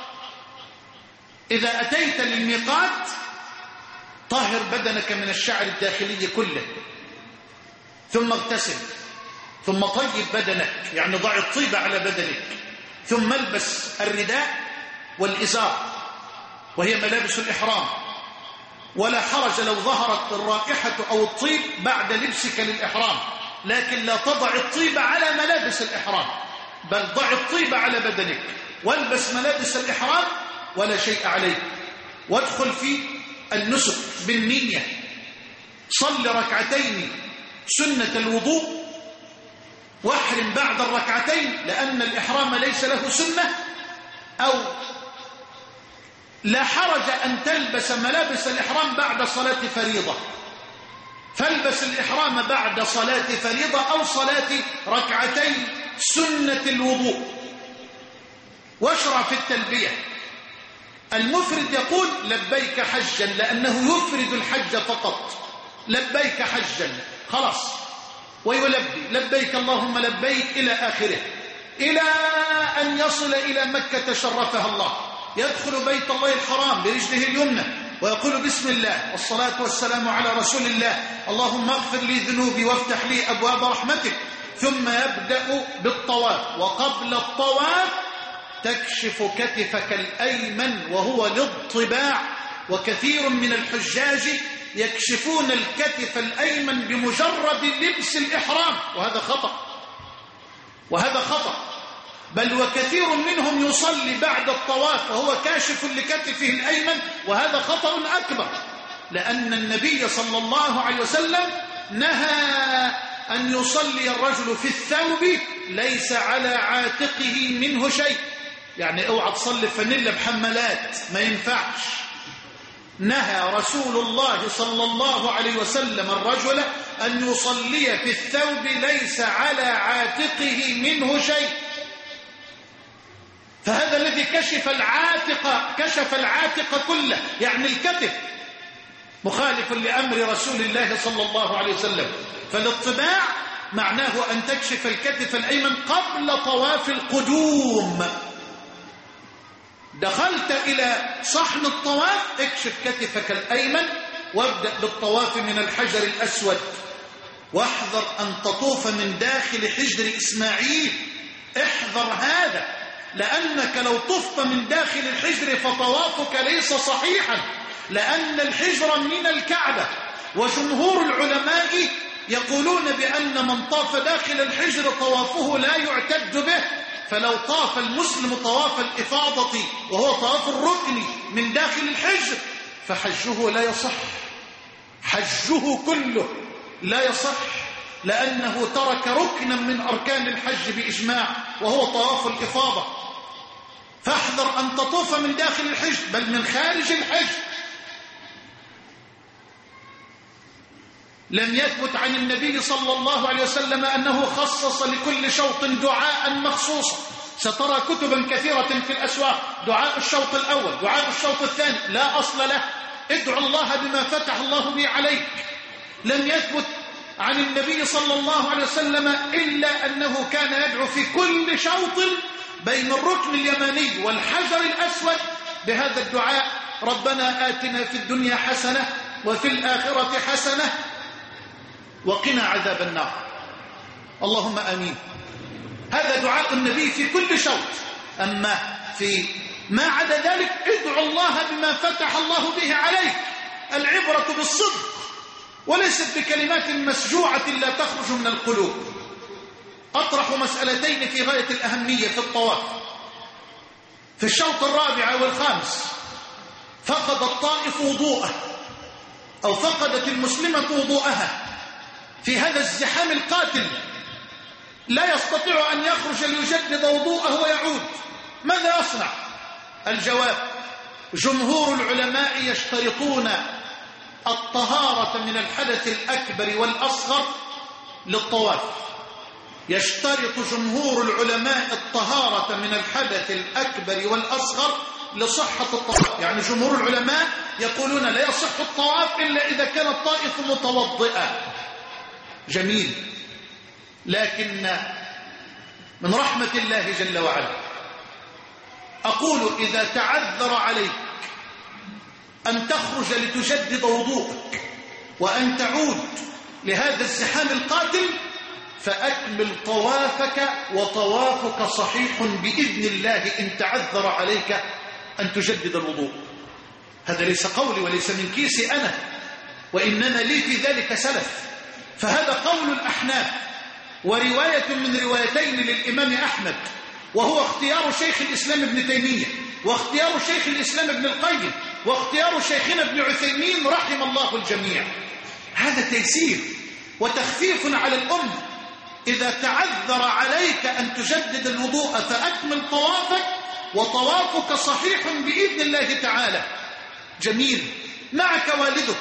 إذا أتيت للميقات طهر بدنك من الشعر الداخلي كله، ثم اغتسل، ثم طيب بدنك، يعني ضع الطيب على بدنك، ثم البس الرداء والإزار، وهي ملابس الإحرام. ولا حرج لو ظهرت الرائحة أو الطيب بعد لبسك للإحرام، لكن لا تضع الطيب على ملابس الإحرام، بل ضع الطيب على بدنك والبس ملابس الإحرام ولا شيء عليك. وادخل في النسك بالنية، صل ركعتين سنة الوضوء، واحرم بعد الركعتين، لأن الإحرام ليس له سنة. أو لا حرج أن تلبس ملابس الإحرام بعد صلاة فريضة، فالبس الإحرام بعد صلاة فريضة أو صلاة ركعتين سنة الوضوء، واشرع في التلبية. المفرد يقول لبيك حجا، لأنه يفرد الحج فقط، لبيك حجا خلاص، ويلبي لبيك اللهم لبيك إلى آخره، إلى أن يصل إلى مكة شرفها الله، يدخل بيت الله الحرام برجله اليمنى ويقول بسم الله والصلاة والسلام على رسول الله، اللهم اغفر لي ذنوبي وافتح لي أبواب رحمتك، ثم يبدأ بالطواف. وقبل الطواف تكشف كتفك الأيمن وهو للطباع، وكثير من الحجاج يكشفون الكتف الأيمن بمجرد لبس الإحرام، وهذا خطأ. بل وكثير منهم يصلي بعد الطواف وهو كاشف لكتفه الأيمن، وهذا خطأ أكبر، لأن النبي صلى الله عليه وسلم نهى أن يصلي الرجل في الثوب ليس على عاتقه منه شيء. يعني اوعى تصلي فانيلا بحملات، ما ينفعش. نهى رسول الله صلى الله عليه وسلم الرجل أن يصلي في الثوب ليس على عاتقه منه شيء. فهذا الذي كشف العاتق كله، يعني الكتف، مخالف لأمر رسول الله صلى الله عليه وسلم. فالاطباع معناه أن تكشف الكتف الأيمن قبل طواف القدوم. دخلت إلى صحن الطواف اكشف كتفك الأيمن وابدأ بالطواف من الحجر الأسود، واحذر أن تطوف من داخل حجر إسماعيل. احذر هذا، لأنك لو طفت من داخل الحجر فطوافك ليس صحيحا، لأن الحجر من الكعبة، وجمهور العلماء يقولون بأن من طاف داخل الحجر طوافه لا يعتد به. فلو طاف المسلم طواف الإفاضة وهو طواف الركن من داخل الحجر فحجه لا يصح، حجه كله لا يصح، لأنه ترك ركنا من أركان الحج بإجماع وهو طواف الإفاضة. فاحذر أن تطوف من داخل الحجر بل من خارج الحجر. لم يثبت عن النبي صلى الله عليه وسلم أنه خصص لكل شوط دعاء مخصوصا. سترى كتبا كثيرة في الأسواق، دعاء الشوط الأول، دعاء الشوط الثاني، لا أصل له. ادعو الله بما فتح الله به عليك. لم يثبت عن النبي صلى الله عليه وسلم إلا أنه كان يدعو في كل شوط بين الركن اليماني والحجر الأسود بهذا الدعاء: ربنا آتنا في الدنيا حسنة وفي الآخرة حسنة وقنا عذاب النار. اللهم آمين. هذا دعاء النبي في كل شوط. أما في ما عدا ذلك ادعو الله بما فتح الله به عليك. العبرة بالصدق وليست بكلمات مسجوعة لا تخرج من القلوب. أطرح مسألتين في غاية الأهمية في الطواف. في الشوط الرابع والخامس فقد الطائف وضوءه أو فقدت المسلمة وضوءها في هذا الزحام القاتل، لا يستطيع أن يخرج ليجدد وضوءه ويعود. ماذا يصنع؟ الجواب: جمهور العلماء يشترطون الطهارة من الحدث الأكبر والأصغر للطواف. يشترط جمهور العلماء الطهارة من الحدث الأكبر والأصغر لصحة الطواف. يعني جمهور العلماء يقولون لا يصح الطواف إلا إذا كان الطائف متوضئا. جميل. لكن من رحمة الله جل وعلا أقول: إذا تعذر عليك أن تخرج لتجدد وضوءك وأن تعود لهذا الزحام القاتل فأكمل طوافك، وطوافك صحيح بإذن الله إن تعذر عليك أن تجدد الوضوء. هذا ليس قولي وليس من كيسي أنا، وإنما لي في ذلك سلف. فهذا قول الأحناف، ورواية من روايتين للإمام أحمد، وهو اختيار شيخ الإسلام ابن تيمية، واختيار شيخ الإسلام ابن القيم، واختيار شيخنا ابن عثيمين رحم الله الجميع. هذا تيسير وتخفيف على الأمة. إذا تعذر عليك أن تجدد الوضوء فأكمل طوافك، وطوافك صحيح بإذن الله تعالى. جميل. معك والدك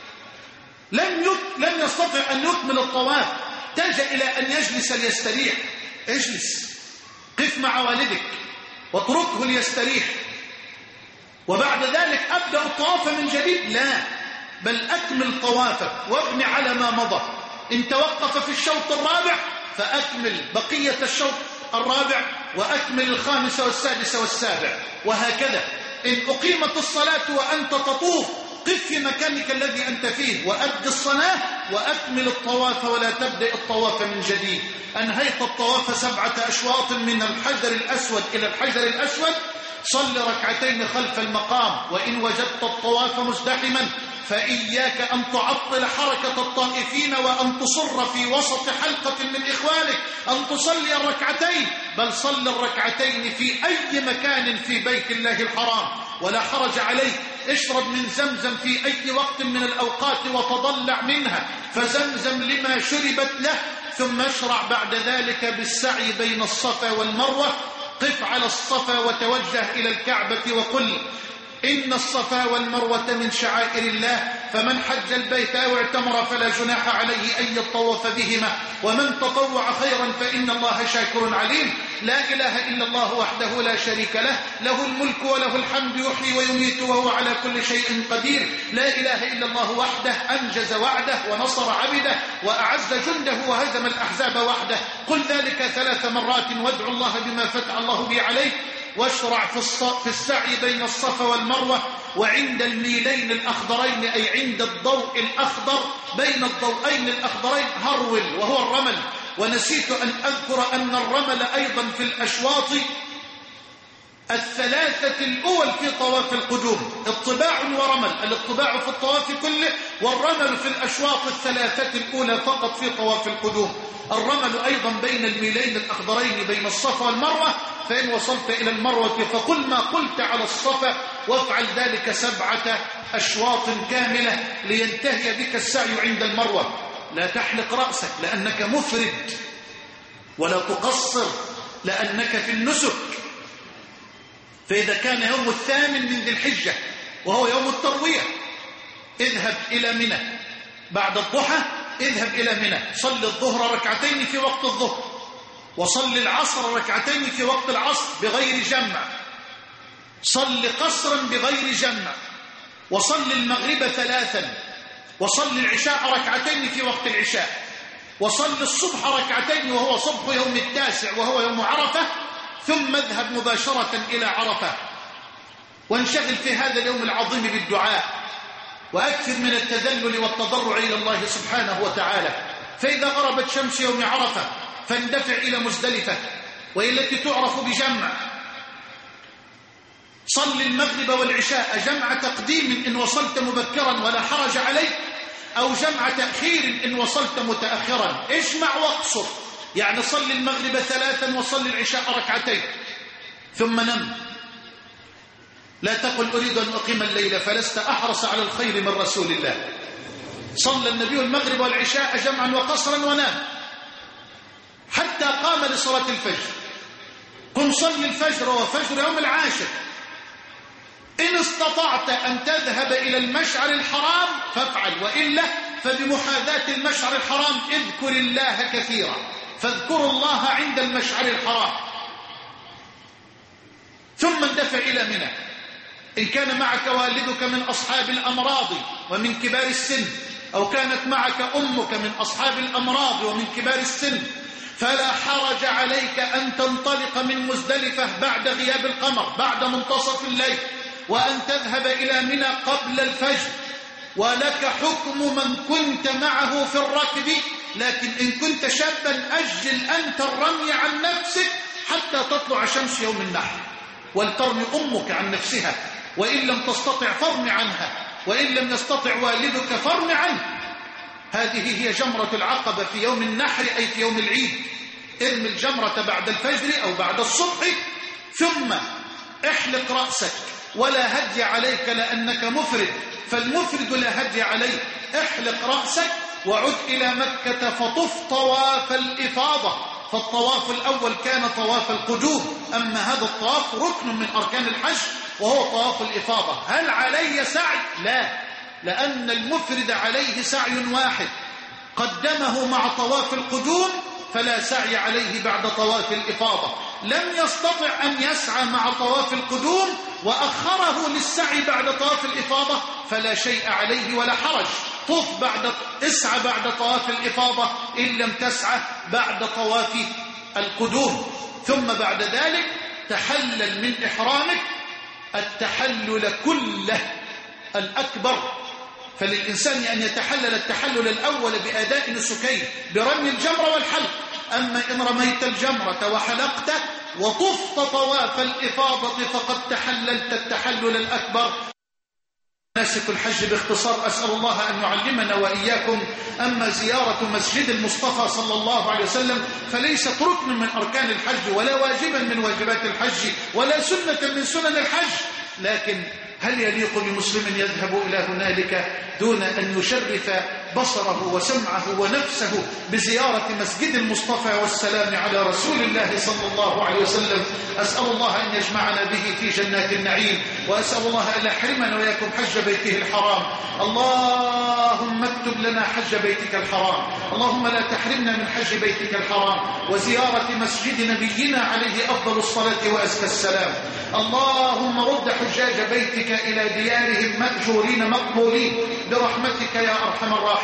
لم يستطع أن يكمل الطواف، تلجأ إلى أن يجلس ليستريح. اجلس، قف مع والدك واتركه ليستريح، وبعد ذلك أبدأ الطواف من جديد. لا، بل أكمل طوافك وابني على ما مضى. إن توقف في الشوط الرابع فأكمل بقية الشوط الرابع، وأكمل الخامس والسادس والسابع، وهكذا. إن أقيمت الصلاة وأنت تطوف قف في مكانك الذي أنت فيه وأد الصلاة وأكمل الطواف، ولا تبدأ الطواف من جديد. أنهيت الطواف 7 أشواط من الحجر الأسود إلى الحجر الأسود، صل ركعتين خلف المقام. وإن وجدت الطواف مزدحما فإياك أن تعطل حركة الطائفين وأن تصر في وسط حلقة من إخوانك أن تصلي الركعتين، بل صل الركعتين في أي مكان في بيت الله الحرام ولا حرج عليك. اشرب من زمزم في أي وقت من الأوقات وتضلع منها، فزمزم لما شربت له. ثم اشرع بعد ذلك بالسعي بين الصفا والمروة. قف على الصفا وتوجه إلى الكعبة وقل إن الصفا والمروة من شعائر الله، فمن حج البيت أو اعتمر فلا جناح عليه أن يطوف بهما، ومن تطوع خيرا فإن الله شاكر عليم. لا إله إلا الله وحده لا شريك له، له الملك وله الحمد، يحيي ويميت وهو على كل شيء قدير. لا إله إلا الله وحده أنجز وعده ونصر عبده وأعز جنده وهزم الأحزاب وحده. قل ذلك 3 مرات وادعو الله بما فتح الله به عليك. واشرع في السعي بين الصفا والمروة وعند الميلين الأخضرين، أي عند الضوء الأخضر بين الضوئين الأخضرين هرول وهو الرمل. ونسيت أن أذكر أن الرمل أيضا في الأشواط 3 الأول في طواف القدوم، اطباع ورمل، الاطباع في الطواف كله والرمل في الأشواط 3 الأولى فقط في طواف القدوم. الرمل أيضا بين الميلين الأخضرين بين الصفا والمروة، فإن وصلت إلى المروة فقل ما قلت على الصفا، وافعل ذلك 7 أشواط كاملة لينتهي بك السعي عند المروة. لا تحلق رأسك لأنك مفرد، ولا تقصر لأنك في النسك. فإذا كان يوم 8 من ذي الحجة وهو يوم التروية، اذهب إلى منى بعد الضحى، اذهب إلى منى، صل الظهر ركعتين في وقت الظهر، وصل العصر ركعتين في وقت العصر بغير جمع، صل قصرا بغير جمع، وصل المغرب 3، وصل العشاء ركعتين في وقت العشاء، وصل الصبح ركعتين وهو صبح يوم 9 وهو يوم عرفة، ثم اذهب مباشرة إلى عرفة وانشغل في هذا اليوم العظيم بالدعاء، وأكثر من التذلل والتضرع إلى الله سبحانه وتعالى. فإذا غربت شمس يوم عرفة فاندفع إلى مزدلفة، وهي التي تعرف بجمع. صل المغرب والعشاء جمع تقديم إن وصلت مبكرا ولا حرج عليك، أو جمع تأخير إن وصلت متأخرا. اجمع واقصر، يعني صل المغرب 3 وصل العشاء ركعتين ثم نم. لا تقل أريد أن أقيم الليل فلست أحرص على الخير من رسول الله. صلى النبي المغرب والعشاء جمعا وقصرا ونام حتى قام لصلاة الفجر. قم صل الفجر وفجر يوم العاشر. إن استطعت أن تذهب إلى المشعر الحرام فافعل، وإلا فبمحاذاة المشعر الحرام اذكر الله كثيرا، فاذكروا الله عند المشعر الحرام. ثم اندفع إلى منى. إن كان معك والدك من أصحاب الأمراض ومن كبار السن، أو كانت معك أمك من أصحاب الأمراض ومن كبار السن، فلا حرج عليك أن تنطلق من مزدلفة بعد غياب القمر بعد منتصف الليل، وأن تذهب إلى منى قبل الفجر. ولك حكم من كنت معه في الركب، لكن إن كنت شابا أجل أنت الرمي عن نفسك حتى تطلع شمس يوم النحر، ولترمي أمك عن نفسها، وإن لم تستطع فارم عنها، وإن لم يستطع والدك فارم عنه. هذه هي جمرة العقبة في يوم النحر، أي في يوم العيد. ارمي الجمرة بعد الفجر أو بعد الصبح، ثم احلق رأسك، ولا هدي عليك لأنك مفرد، فالمفرد لا هدي عليه. احلق رأسك وعد إلى مكة فطف طواف الإفاضة. فالطواف الأول كان طواف القدوم، أما هذا الطواف ركن من أركان الحج وهو طواف الإفاضة. هل علي سعي؟ لا، لأن المفرد عليه سعي واحد قدمه مع طواف القدوم، فلا سعي عليه بعد طواف الإفاضة. لم يستطع أن يسعى مع طواف القدوم وأخره للسعي بعد طواف الإفاضة، فلا شيء عليه ولا حرج. اسعى بعد طواف الإفاضة إن لم تسعى بعد طواف القدوم. ثم بعد ذلك تحلل من إحرامك التحلل كله الأكبر. فللإنسان أن يتحلل التحلل الأول بأداء نسكين برمي الجمرة والحلق. أما إن رميت الجمرة وحلقت وطفت طواف الإفاضة فقد تحللت التحلل الأكبر. مناسك الحج باختصار أسأل الله أن يعلمنا وإياكم. أما زيارة مسجد المصطفى صلى الله عليه وسلم فليست ركن من أركان الحج ولا واجبا من واجبات الحج ولا سنة من سنن الحج، لكن هل يليق بمسلم يذهب إلى هنالك دون أن يشرف بصره وسمعه ونفسه بزيارة مسجد المصطفى والسلام على رسول الله صلى الله عليه وسلم؟ أسأل الله أن يجمعنا به في جنات النعيم، وأسأل الله أن لا يحرمنا وإياكم حج بيته الحرام. اللهم اكتب لنا حج بيتك الحرام، اللهم لا تحرمنا من حج بيتك الحرام وزيارة مسجد نبينا عليه أفضل الصلاة وأزكى السلام. اللهم رد حجاج بيتك إلى ديارهم مأجورين مقبولين برحمتك يا أرحم الراحمين.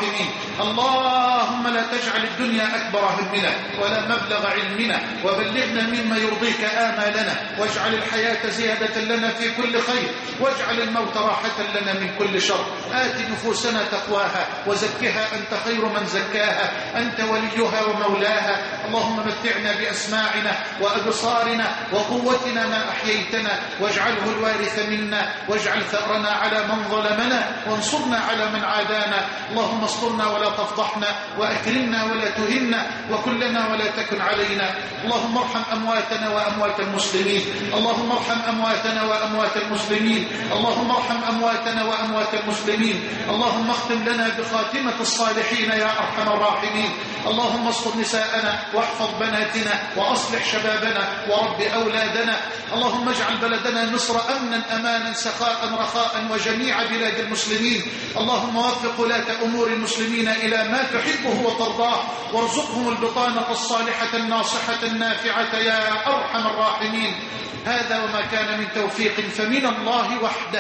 اللهم لا تجعل الدنيا أكبر همنا ولا مبلغ علمنا، وبلغنا مما يرضيك آمالنا، واجعل الحياة زيادة لنا في كل خير، واجعل الموت راحة لنا من كل شر. آت نفوسنا تقواها وزكها أنت خير من زكاها، أنت وليها ومولاها. اللهم متعنا بأسماعنا وأبصارنا وقوتنا ما أحييتنا، واجعله الوارث منا، واجعل ثأرنا على من ظلمنا، وانصرنا على من عادانا. اللهم استرنا ولا تفضحنا، وأكرمنا ولا تهنا، وكلنا ولا تكن علينا. اللهم ارحم أمواتنا وأموات المسلمين، اللهم ارحم أمواتنا وأموات المسلمين، اللهم ارحم أمواتنا وأموات المسلمين. اللهم اختم لنا بخاتمة الصالحين يا أرحم الراحمين. اللهم استر نساءنا واحفظ بناتنا وأصلح شبابنا ورب أولادنا. اللهم اجعل بلدنا مصر أمنا أمانا سخاء رخاء وجميع بلاد المسلمين. اللهم وفق ولاة أمور المسلمين إلى ما تحبه وترضاه، وارزقهم البطانة الصالحة الناصحة النافعة يا أرحم الراحمين. هذا وما كان من توفيق فمن الله وحده،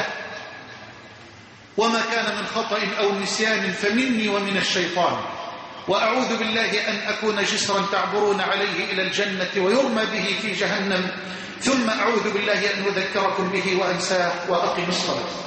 وما كان من خطأ أو نسيان فمني ومن الشيطان. وأعوذ بالله أن أكون جسرا تعبرون عليه إلى الجنة ويرمى به في جهنم، ثم أعوذ بالله أن أذكركم به وأنساه. وأقم الصلاة.